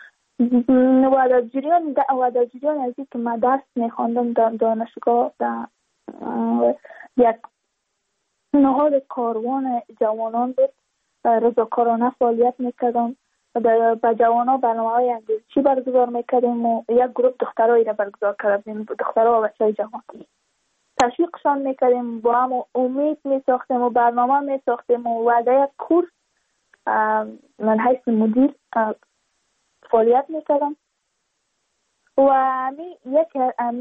و در جریان از این که من درس میخواندم در دانشگاه یک نهاد کاروان جوانان بود. رضاکارانه فعالیت میکردم. با جوانان برنامه‌های انگیزشی برگزار میکردیم و یک گروه دخترایی را برگزار کردیم، دخترها و بچه‌های جوان. تشویقشان میکردیم، با هم امید میساختیم و برنامه میساختیم و وعده یک کورس من حیث مدیر فعالیت میکردم و یک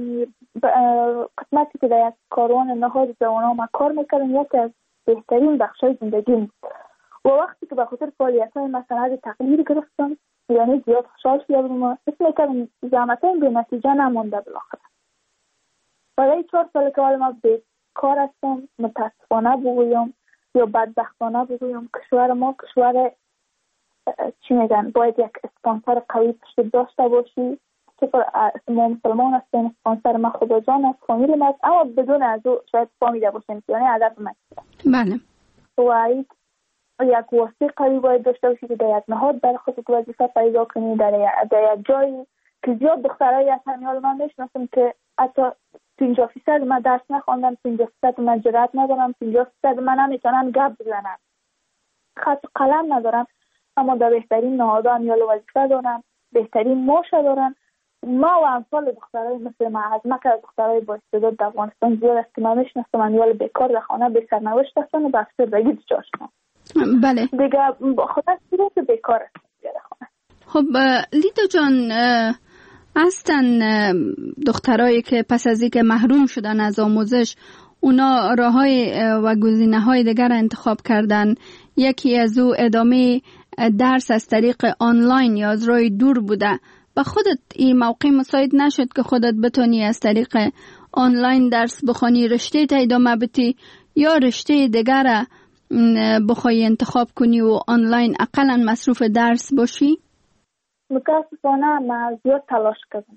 قسمتی که در یک کاروان نهاد جوانان ما کار میکردم یکی از بهترین بخشای زندگیم و وقتی که به خاطر فعالیت‌های مثلا تقدیر گرفتم یعنی زیاد خوشحال شدم و حس میکردم زحمتایم به نتیجه نمانده بالاخره. برای 4 سال که ما بیکار هستم، متاسفانه بگویم یا بدبختانه بگویم کشور ما کشور چی میگن باید یک اسپانسر قوی پشت داشته باشی که ما مسلمان هستیم، اسپانسر ما خدا جان است، فامیل ما است، اما بدون از او شاید فامیل باشیم یعنی هدف من. بله. و یک واسطه قوی باید داشته باشی که در یک نهاد برای خودت وظیفه پیدا کنی در یک جایی که زیاد دخترایی هستن یا من میشناسم که حتی 50% من درس نخواندم، 50% من جرأت ندارم، 50% من نمیتونم گپ بزنم، خط قلم ندارم، اما در بهترین نهادها امیال وظیفه دارم، بهترین معاش دارم. ما و امثال دخترای مثل ما از مکه دخترای با استعداد در افغانستان زیاد است که من میشناسم امیال بیکار در خانه به سرنوشت هستن و به افسردگی دچار شدن. بله. دیگه خدا صورت بیکار است در خانه. خب لیدا جان، هستن دخترایی که پس از اینکه محروم شدن از آموزش اونا راههای و گزینه‌های دیگر انتخاب کردن. یکی از او ادامه درس از طریق آنلاین یا از راه دور بوده. با خودت این موقع مساعد نشد که خودت بتونی از طریق آنلاین درس بخونی، رشته تا ادامه بدی یا رشته دیگر بخوای انتخاب کنی و آنلاین اقلا مصروف درس باشی؟ متاسفانه من زیاد تلاش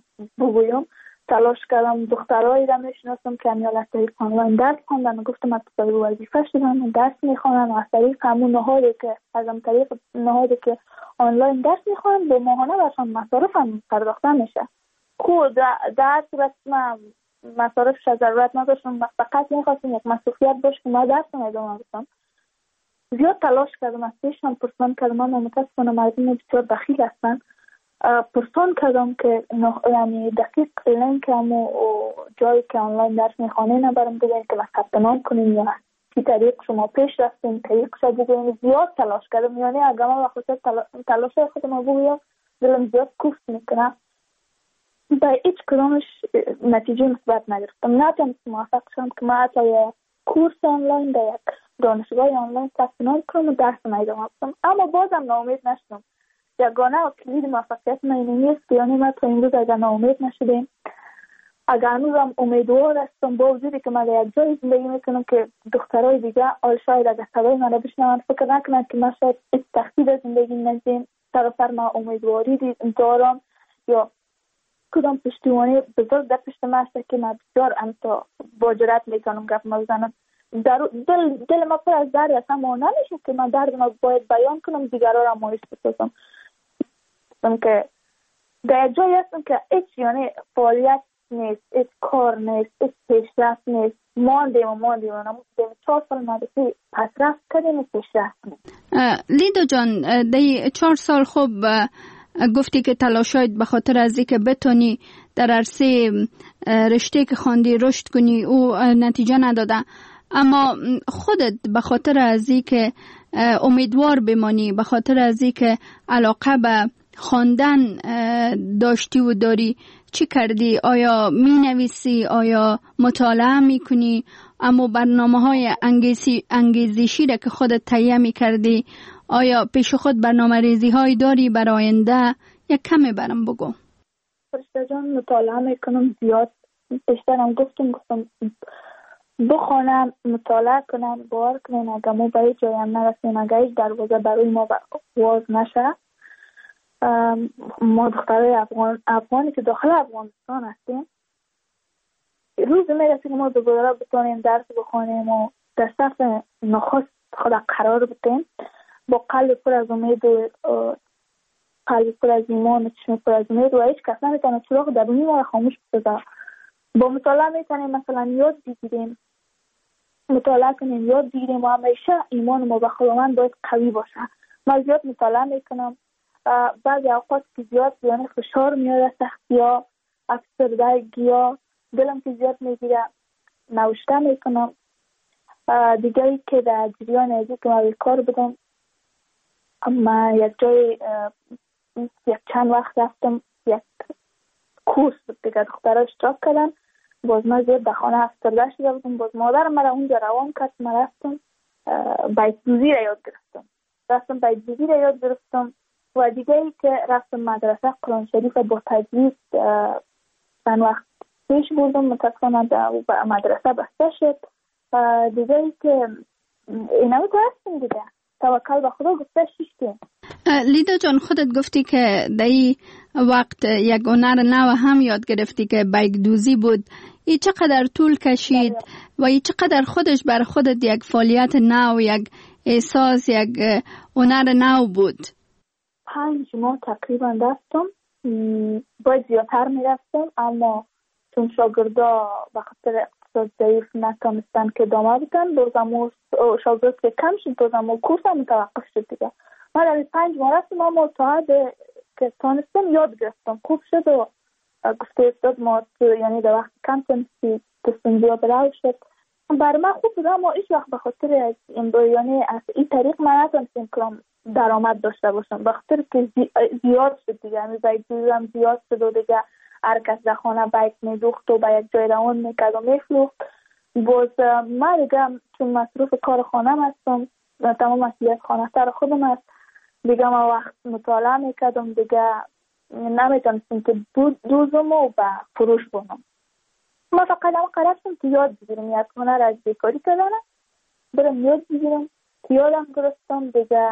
کردم. دخترایی را میشناسم که امیال از طریق آنلاین درس خوندن و گفتم از طریق وظیفه شدن درس میخوانن و از طریق همون نهادی که از طریق نهادی که آنلاین درس میخوانن به ماهانه برشان مصارف هم پرداخته میشه. خود در صورت من مصارفش ضرورت نداشتم، فقط میخواستم یک مسئولیت باشه که ما درس ادامه بدم. زیاد تلاش کردم، از پیشم پرسان کردم، اما متاسفانه مردم بسیار بخیل هستن. پرسان کردم که یعنی دقیق لینک و جایی که آنلاین درس میخوانه نبرم بگوین که ثبت نام کنیم یا کی طریق شما پیش رفتیم طریق شما بگوین. زیاد تلاش کردم، یعنی اگر من بخاطر تلاش خودم بگویم دلم زیاد کوفت میکنه. با هیچ کدامش نتیجه مثبت نگرفتم. نتونستم موفق شدم که ما حتی یک کورس آنلاین در یک دانشگاه آنلاین ثبت نام کنم و درس ادامه بدم، اما بازم ناامید نشدم. یگانه و کلید موفقیت من این نیست که یعنی ما تا امروز اگر ناامید نشدیم، اگر هنوزم امیدوار هستم با وجودی که من در یک جای زندگی میکنم که دخترای دیگه شاید اگر صدای من را بشنون فکر نکنن که من شاید تخصیص زندگی ندیم، سراسر ما امیدواری دارم یا کدام پشتیبانی بزرگ در پشت من است که من بسیار انتا با جرأت میتونم گپ بزنم. دل ما پر از درد است، اما نمیشه که من درد ما باید بیان کنم دیگران را مایوس بسازم. که در جایی هستم که هیچ یعنی فعالیت نیست، هیچ کار نیست، هیچ پیشرفت نیست. ماندیم 4 سال مدرسه پسرفت کردیم و پیشرفت نیست. لیدا جان، در 4 سال خوب گفتی که تلاشایت به خاطر از اینکه بتونی در عرصه رشته که خواندی رشد کنی او نتیجه نداده، اما خودت به خاطر از اینکه امیدوار بمانی، به خاطر از اینکه علاقه به خواندن داشتی و داری چی کردی؟ آیا می نویسی؟ آیا مطالعه می کنی؟ اما برنامه‌های انگیزشی را که خودت تهیه می کردی آیا پیش خود برنامه ریزی هایی داری برای آینده؟ یک کمی برام بگو. فرشته جان، مطالعه میکنم زیاد. بیشترم گفتم بخونم، مطالعه کنم، باور کنم اگر ما به هیچ جایم نرسیم، اگر هیچ دروازه برای ما باز نشه، ما دخترای افغانی که داخل افغانستان هستیم روز میرسه که ما دوباره بتونیم درس بخونیم و در صف نخست خود قرار بتیم با قلب پر از امید و قلب پر از ایمان و چشم پر از امید و هیچ کس نمیتونه چراغ درونی ما را خاموش بسازه. با مطالعه میتونیم مثلا یاد بگیریم مطالعه کنیم، یاد بگیریم و همیشه ایمان ما به خداوند باید قوی باشه. من زیاد مطالعه میکنم، بعضی اوقات که زیاد یعنی فشار میاد، سختی ها، افسردگی ها، دلم که زیاد میگیره، نوشته میکنم. دیگه ای که در جریان ازی که من کار بدم، اما یک جای یک چند وقت رفتم، یک کورس دیگه دخترها اشتراک کردن، باز من زیاد در خانه افسرده شده بودم، باز مادرم مرا اونجا روان کرد، من رفتم بیت‌دوزی را یاد گرفتم، و دیگه ای که رفتم مدرسه قرآن شریف با تجوید چند وقت پیش بودم، متاسفانه مدرسه بسته شد. دیگه ای که اینو تو هستیم دیگه، توکل به خدا گفته شیشتیم. لیدا جان، خودت گفتی که در این وقت یک هنر نو هم یاد گرفتی که بیگ‌دوزی بود. این چقدر طول کشید و این چقدر خودش بر خودت یک فعالیت نو، یک احساس، یک هنر نو بود؟ 5 ماه تقریبا رفتم، باید زیادتر میرفتم، اما چون شاگردا به خاطر اقتصاد ضعیف نتونستن که ادامه بدن، بازم شاگرد که کم شد، بازم کورس هم متوقف شد دیگه. من در 5 ماه رفتم، اما تا حد که تونستم یاد گرفتم، خوب شد و گفته استاد ما یعنی در وقت کم تونستی دستم زیاد رو شد. برای من خوب بود، اما هیچ وقت به خاطر یعنی از این طریق من نتونستم که درآمد داشته باشم، به خاطر که زیاد شد دیگه، یعنی بیت زیاد شد و دیگه هر کس در خانه بیت میدوخت و به یک جای روان میکرد و میفروخت. باز من دیگه چون مصروف کار خانم هستم، تمام مسئولیت خانه سر خودم هست دیگه، من وقت مطالعه میکردم دیگه، نمیتونستم که دوزم و به فروش بونم. من فقط قرارستم که یاد بگیرم، یک هنر از بیکاری کردنه برم یاد بگیرم که یادم گرفتم دیگه.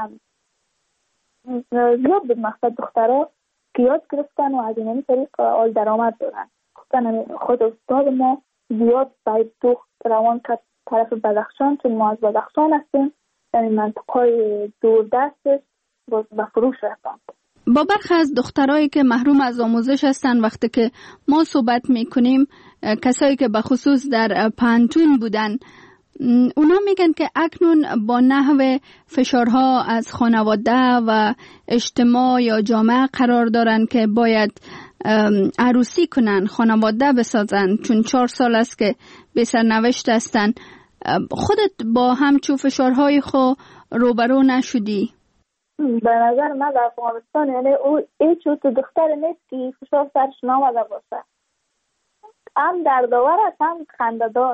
زیاد بود مقصد دخترها که یاد گرفتن و از این طریق آل درآمد دارن. خود استاد ما زیاد باید دوخت روان کرد طرف بدخشان، چون ما از بدخشان هستیم، یعنی منطقه دور دستش به فروش رفتن. با برخی از دخترایی که محروم از آموزش هستن، وقتی که ما صحبت میکنیم، کسایی که به خصوص در پانتون بودن، اونا میگن که اکنون با نحو فشارها از خانواده و اجتماع یا جامعه قرار دارن که باید عروسی کنن، خانواده بسازن، چون 4 سال است که به سرنوشت هستن. خودت با همچون فشارهای خود روبرو نشدی؟ به نظر من در افغانستان یعنی هیچ دختر نیست که فشار سرش نامده باشه، هم دردآور است هم خنده‌دار.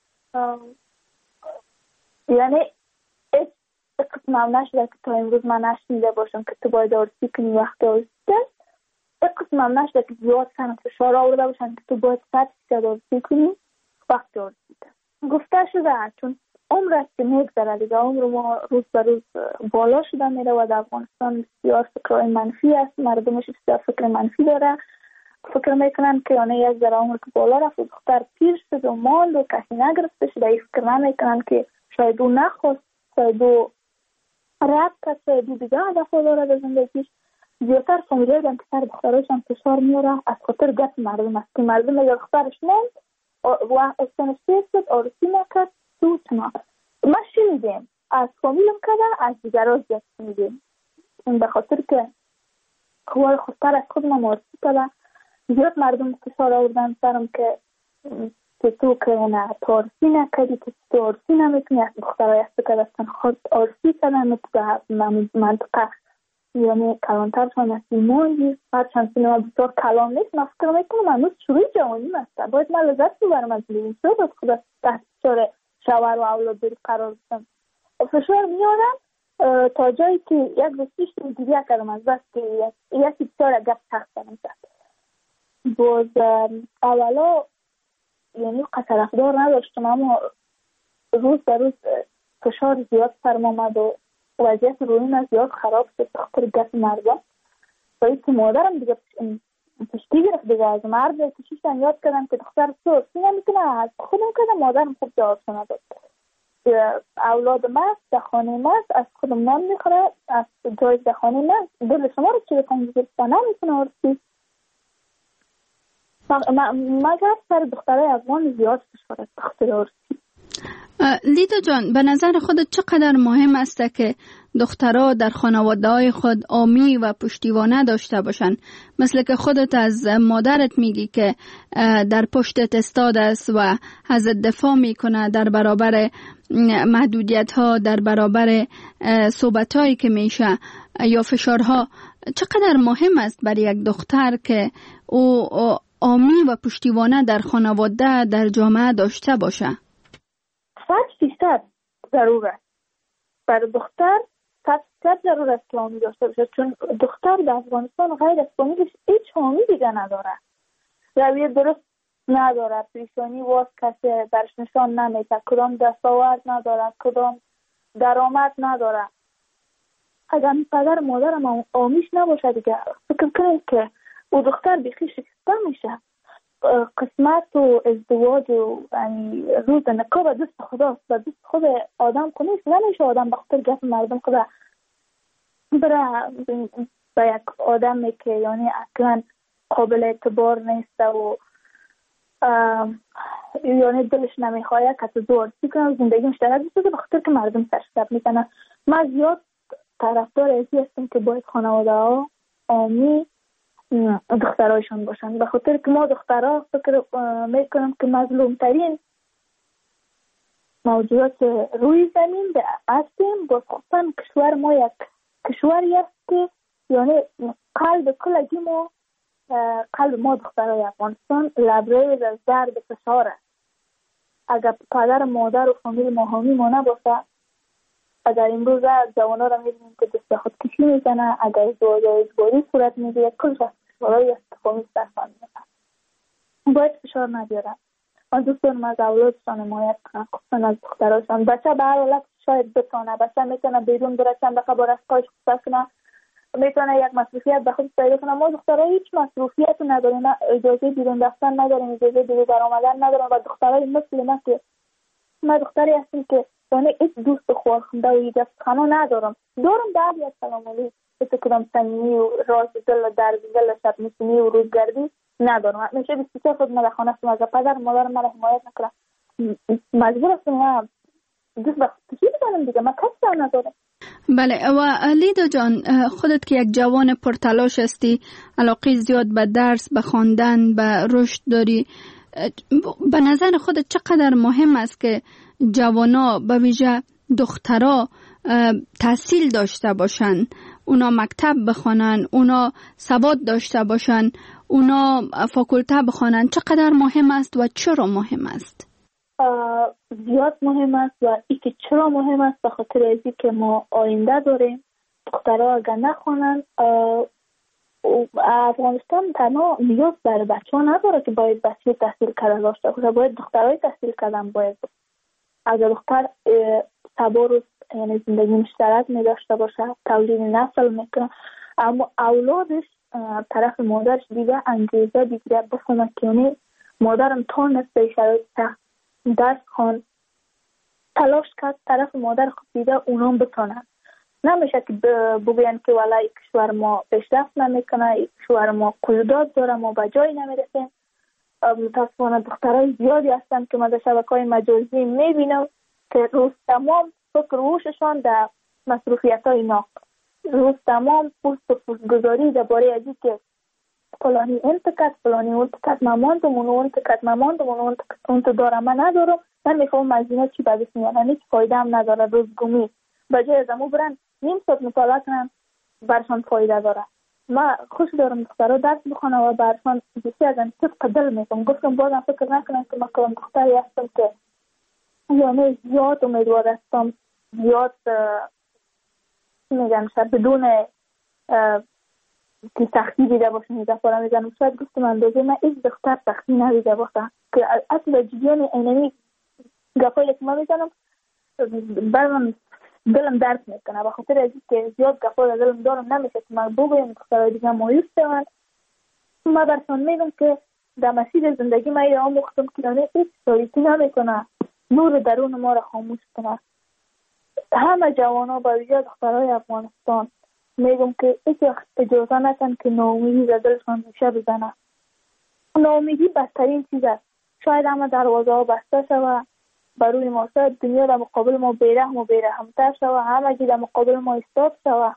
یعنی هیچ قسم هم نشده که تا امروز من نشنیده باشم که تو باید عروسی کنی وقت عروسی است. هیچ قسم هم نشده که زیاد سن فشار آورده باشن که تو باید 100% عروسی کنی وقت عروسی است. گفته شده چون عمر است که میگذره دیگه، عمر ما روز به روز بالا شده میره و در افغانستان بسیار فکرهای منفی است، مردمش بسیار فکر منفی داره، فکر میکنن که یعنی یک ذره عمر که بالا رفت و دختر پیر شد و ماند و کسی نگرفته شده، این فکر نمیکنن که شاید او نخواست، شاید او رد کرد، شاید او دیگه هدف داره به زندگیش. زیادتر فامیلای هم که سر دختراشم فشار میاره از خاطر گپ مردم است که مردم اگر دخترش ماند و استانش شد عروسی نکرد تو چنا. ما شنیدیم از فامیلم کده، از دیگرها زیاد شنیدیم، به خاطر که خواه خودتر از خود ما عروسی کده. زیاد مردم فشار آوردن سرم که تو که نه تو عروسی نکردی، که تو عروسی نمیکنی، از دخترهای است که دستن خود عروسی کردن در منطقه یعنی کلانتر شان است ایمانی هرچند سینما بسیار کلان نیست. من فکر میکنم هنوز شروع جوانیم است، باید من لذت ببرم از این شد از خود تحت فشار شوهر و اولاد بری قرار بستم. فشار میارم تا جایی که یک روزیش دیگه کردم از بس که یکی بسیار گپ تخت کردم کرد. باز اولا یعنی طرفدار نداشتم، اما روز به روز فشار زیاد سرم آمد و وضعیت روحیم زیاد خراب شد بخاطر گپ مردم. باید که مادرم دیگه پشتی گرفت دیگه از مرد کشیشتن یاد کردم که دختر تو عروسی نمیکنه، از خودم کردم. مادرم خوب جواب نداد. اولاد مست در خانه مست از خودم نان میخوره، از جای در خانه مست دل شما رو چه بکنم گرفتن نمیکنه عروسی. مگر سر دخترای افغان زیاد فشار است بخاطر عروسی. لیدا جان، به نظر خودت چقدر مهم است که دخترها در خانواده‌های خود حامی و پشتیبانه داشته باشند؟ مثل که خودت از مادرت میگی که در پشتت استاد است و از دفاع میکنه در برابر محدودیت‌ها، در برابر صحبت‌هایی که میشه یا فشارها. چقدر مهم است برای یک دختر که او حامی و پشتیبانه در خانواده، در جامعه داشته باشه؟ 100% ضرور است. برای دختر 100% ضرور است که حامی داشته باشه، چون دختر در افغانستان غیر از فامیلش هیچ حامی دیگه نداره. رویه درست نداره، پیشانی واس کسی برش نشان نمیده، کدام دستاورد نداره، کدام درآمد نداره. اگر پدر مادرم حامیش نباشه دیگه فکر کنید که او دختر بیخی شکسته میشه. قسمت و ازدواج و یعنی روز نکاح به دست خداست، به دست خود آدم که نیست. نمیشه آدم به خاطر گپ مردم خدا بره به یک آدمی که یعنی اصلا قابل اعتبار نیست و یعنی دلش نمیخواه که زور بکنه زندگی مشترک بسازه به خاطر که مردم سرشتب میکنه. من زیاد طرفدار ازی هستم که باید خانواده ها حامی دخترایشان باشن، به خاطر که ما دخترها فکر میکنم که مظلوم ترین موجودات روی زمین هستیم. با خصوصا کشور ما یک کشوری است که یعنی قلب کلگی ما، قلب ما دخترای افغانستان لبریز از درد فشار است. اگر پدر مادر و فامیل ما حامی ما نباشه، اگر امروز جوانا را میبینیم که دست خود کشی میزنه، اگر ازدواج اجباری صورت میگیره، کلش از فشارهای فامیل سرفان میزنه. باید فشار نبیارن. من دوست دارم از اولادشان حمایت کنن، خصوصا از دختراشان. بچه به هر حالت شاید بتونه، بچه میتونه بیرون بره چند دقیقه با رفقایش خصوصا کنه، میتونه یک مصروفیت به خود پیدا کنه. ما دخترها هیچ مصروفیت نداریم، اجازه بیرون رفتن نداریم، اجازه بیرون برآمدن نداریم. و دخترای مثل من که من دختری هستم که یعنی هیچ دوست خواهنده و یک خانه ندارم. دارم بعضی از سلام علیکم کدام صمیمی و راز دل و درد دل شب نشینی و روزگردی ندارم. همیشه 23 خود من خانه هستم، از پدر مادر من حمایت نکنم مجبور هستم دوست به خودی بزنم دیگه، من کسی ندارم. بله. و لیدا جان، خودت که یک جوان پرتلاش هستی، علاقه زیاد به درس، به خواندن، به رشد داری، به نظر خودت چقدر مهم است که جوانا به ویژه دخترها تحصیل داشته باشن، اونا مکتب بخوانن، اونا سواد داشته باشن، اونا فاکولته بخوانن؟ چقدر مهم است و چرا مهم است؟ زیاد مهم است. و ای که چرا مهم است به خاطر ازی که ما آینده داریم. دخترها اگر نخوانن، افغانستان تنها نیاز برای بچه ها نداره که باید بچه تحصیل کرده داشته باشه، باید دخترهای تحصیل کردن باید. اگر دختر سبا یعنی زندگی مشترک می داشته باشه، تولید نسل میکنه، اما اولادش طرف مادرش دیگه انگیزه بگیره بخونه که یعنی مادرم تانست به شرایط سخت درس خوان تلاش کرد، طرف مادر خود دیده اونام بتونن. نمیشه که بگوین که والله کشور ما پیشرفت نمیکنه، کشور ما قیودات داره، ما به جایی نمیرسیم. متاسفانه دخترای زیادی هستن که ما در شبکه‌های مجازی میبینم که روز تمام فکر روششان در مصروفیت‌های ناق، روز تمام پوست و پوستگذاری درباره ازی که فلانی انتکت، فلانی انتکت، ماماندم اون انتکت، ماماندم اون انتکت دارم، من ندارم، من میخوام از اینا چی بدست میانم، هیچ فایده هم نداره. روزگمی بجای از امو برن نیم ساعت مطالعه کنن برشان فایده داره. من خوش دارم دخترها درس بخونه و برشان بسی از این طبق دل میکنم. گفتم بازم فکر نکنم که من کلام دختری هستم که یعنی زیاد امیدوار هستم، زیاد میگم شاید بدون که سختی دیده باشم میده پارا میزنم. شاید گفتم اندازه من ایک دختر سختی ندیده باشم که اصلا جدیان اینمی گفایی که من میزنم برم دلم درد میکنه. بخاطر ازی که زیاد گفایی دلم دارم نمیشه که من بگویم دخترهای دیگه مایوس شدن. من برسان میدم که در مسیر زندگی من ایده آموختم که یعنی هیچ تاریکی نمیکنه، نور درون ما را خاموش کنه. همه جوانا با ویژه دخترهای افغانستان میگم که هیچ اجازه نکن که ناامیدی در دلشان میشه بزنه. ناامیدی بدترین چیز است. شاید همه دروازه ها بسته شود، برای ما شاید دنیا در مقابل ما بیرحم و بیرحمتر شود، همگی در مقابل ما ایستاد شود،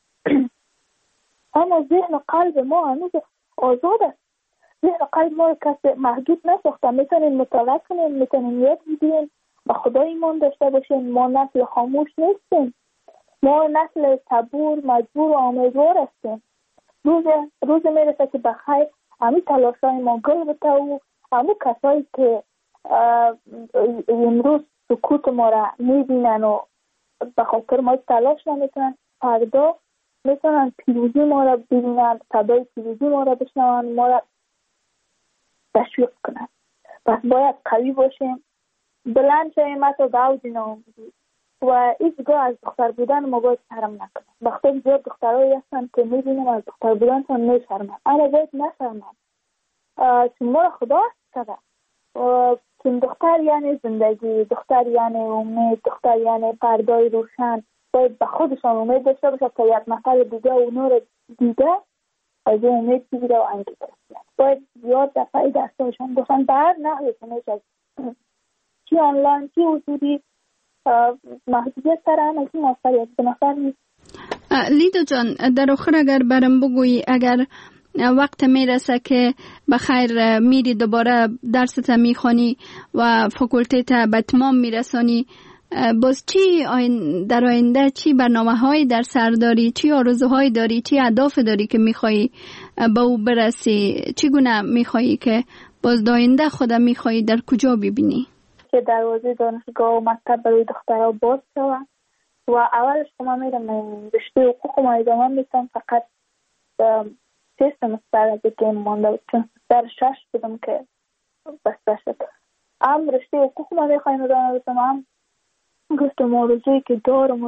اما ذهن و قلب ما هنوز آزاد است. ذهن و قلب ما کسی محدود نساخته. میتونیم مطالعه کنیم، میتونیم یاد بگیریم، به خدا ایمان داشته باشیم. ما نسل خاموش نیستیم، ما نسل صبور، مجبور و امیدوار هستیم. روز میرسه که بخیر همین تلاشای ما گل بته و همون کسایی که امروز سکوت ما را میبینن و به خاطر ما تلاش نمیکنن، فردا میتونن پیروزی ما را ببینن، صدای پیروزی ما را بشنون، ما را تشویق کنن. پس باید قوی باشیم، بلند شویم حتی به اوج ناامیدی و هیچگاه از دختر بودن ما باید شرم نکنیم. وقتی زیاد دخترهایی هستن که میبینیم از دختر بودنشان میشرمن، اما باید نشرمن، چون ما را خدا هست کرده. چون دختر یعنی زندگی، دختر یعنی امید، دختر یعنی پردای روشن. باید به خودشان امید داشته باشه که یک نفر دیگه و نور دیگه از این امید بگیره و انگیزه بسید. باید زیاد دفعه دستاشان باشن به هر نحوی که میشه، چی آنلاین چی حضوری، محدودیت سر هم از این موفریت به نفر نیست. لیدا جان، در آخر اگر برم بگویی، اگر وقت میرسه که بخیر میری دوباره درست میخوانی و فاکولته تا به تمام میرسانی، باز چی در آینده چی برنامه های در سر داری، چی آرزوهای داری، چی اهداف داری که میخوایی به او برسی؟ چگونه میخوایی که باز آینده خود میخوایی در کجا ببینی؟ که دروازه دانشگاه و مکتب برای دخترها باز شود و اولش که من میرم رشته حقوق ما ادامه میتونم، فقط 3 سمستر از که مانده، چون سمستر 6 بودم که بسته شد. رشته حقوق ما میخوایم ادامه بتونم. گفتم آرزویی که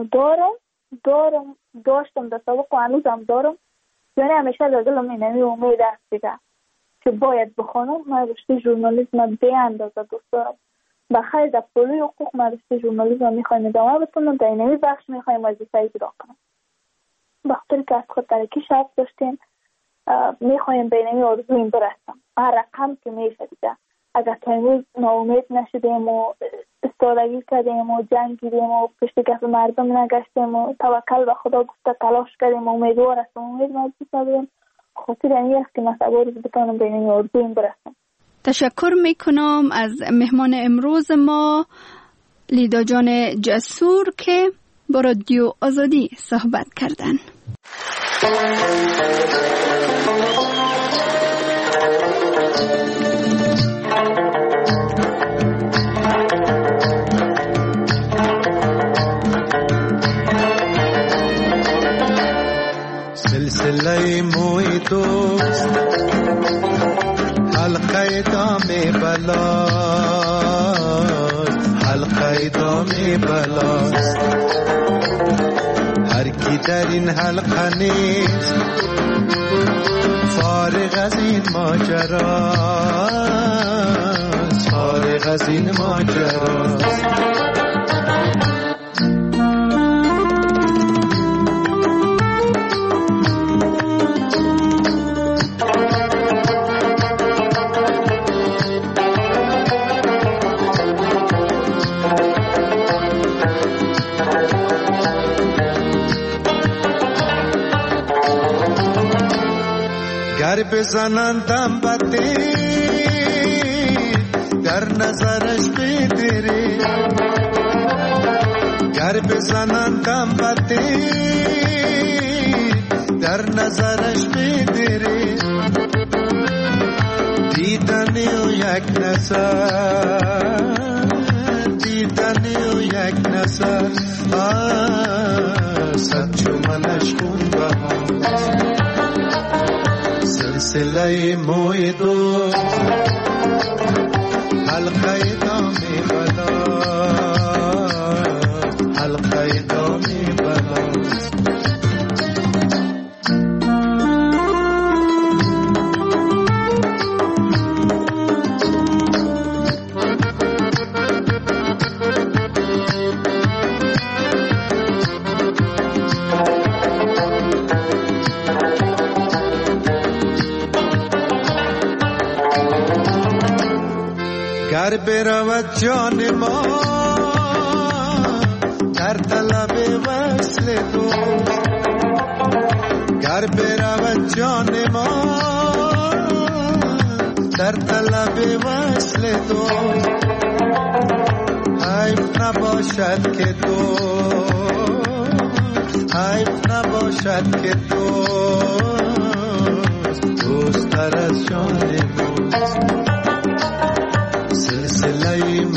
داشتم در سابق و هنوزم دارم، یعنی همیشه در دلم اینمی امید است دیگه که باید بخونم. من رشته ژورنالیسم به اندازه دوست دارم. بخیر در پروژه حقوق من رشته ژورنالیسم میخوایم ادامه بتونم، در اینمی بخش میخوایم وظیفه اجرا کنم. بخاطر که از خود ترکی شرط داشتیم، میخوایم به اینمی آرزویم برسم هر رقم که میشه دیگه. اگر تا امروز ناامید نشدیم و استادگی کردیم و جنگیدیم و پشت کف مردم نگشتیم و توکل به خدا گفته تلاش کردیم و امیدوار هستم، امید نزدیک نداریم، خاطر این است که مثلا روز بتانم به این آرزویم برسم. تشکر میکنم از مهمان امروز ما لیدا جان جسور که با رادیو آزادی صحبت کردن. سلسله موی دوست حلقه دام بلاست، حلقه دام بلاست. هر کی در این حلقه نیست فارغ از این ماجراست، فارغ از این ماجراست. گر بزنندم بده در نظرش بدره، گر بزنندم بده در نظرش بدره. دیدنی و یک نظر، دیدنی و یک نظر، صد چو منش خون بهاست. سلسله موی دوست حلقه دام بلاست، حلقه دام بلاست. گر برود جان ما در طلب وصل دوست، گر برود جان ما در طلب وصل دوست، حیف نباشد که حیف نباشد که دوست تر از جان ماست. سلسله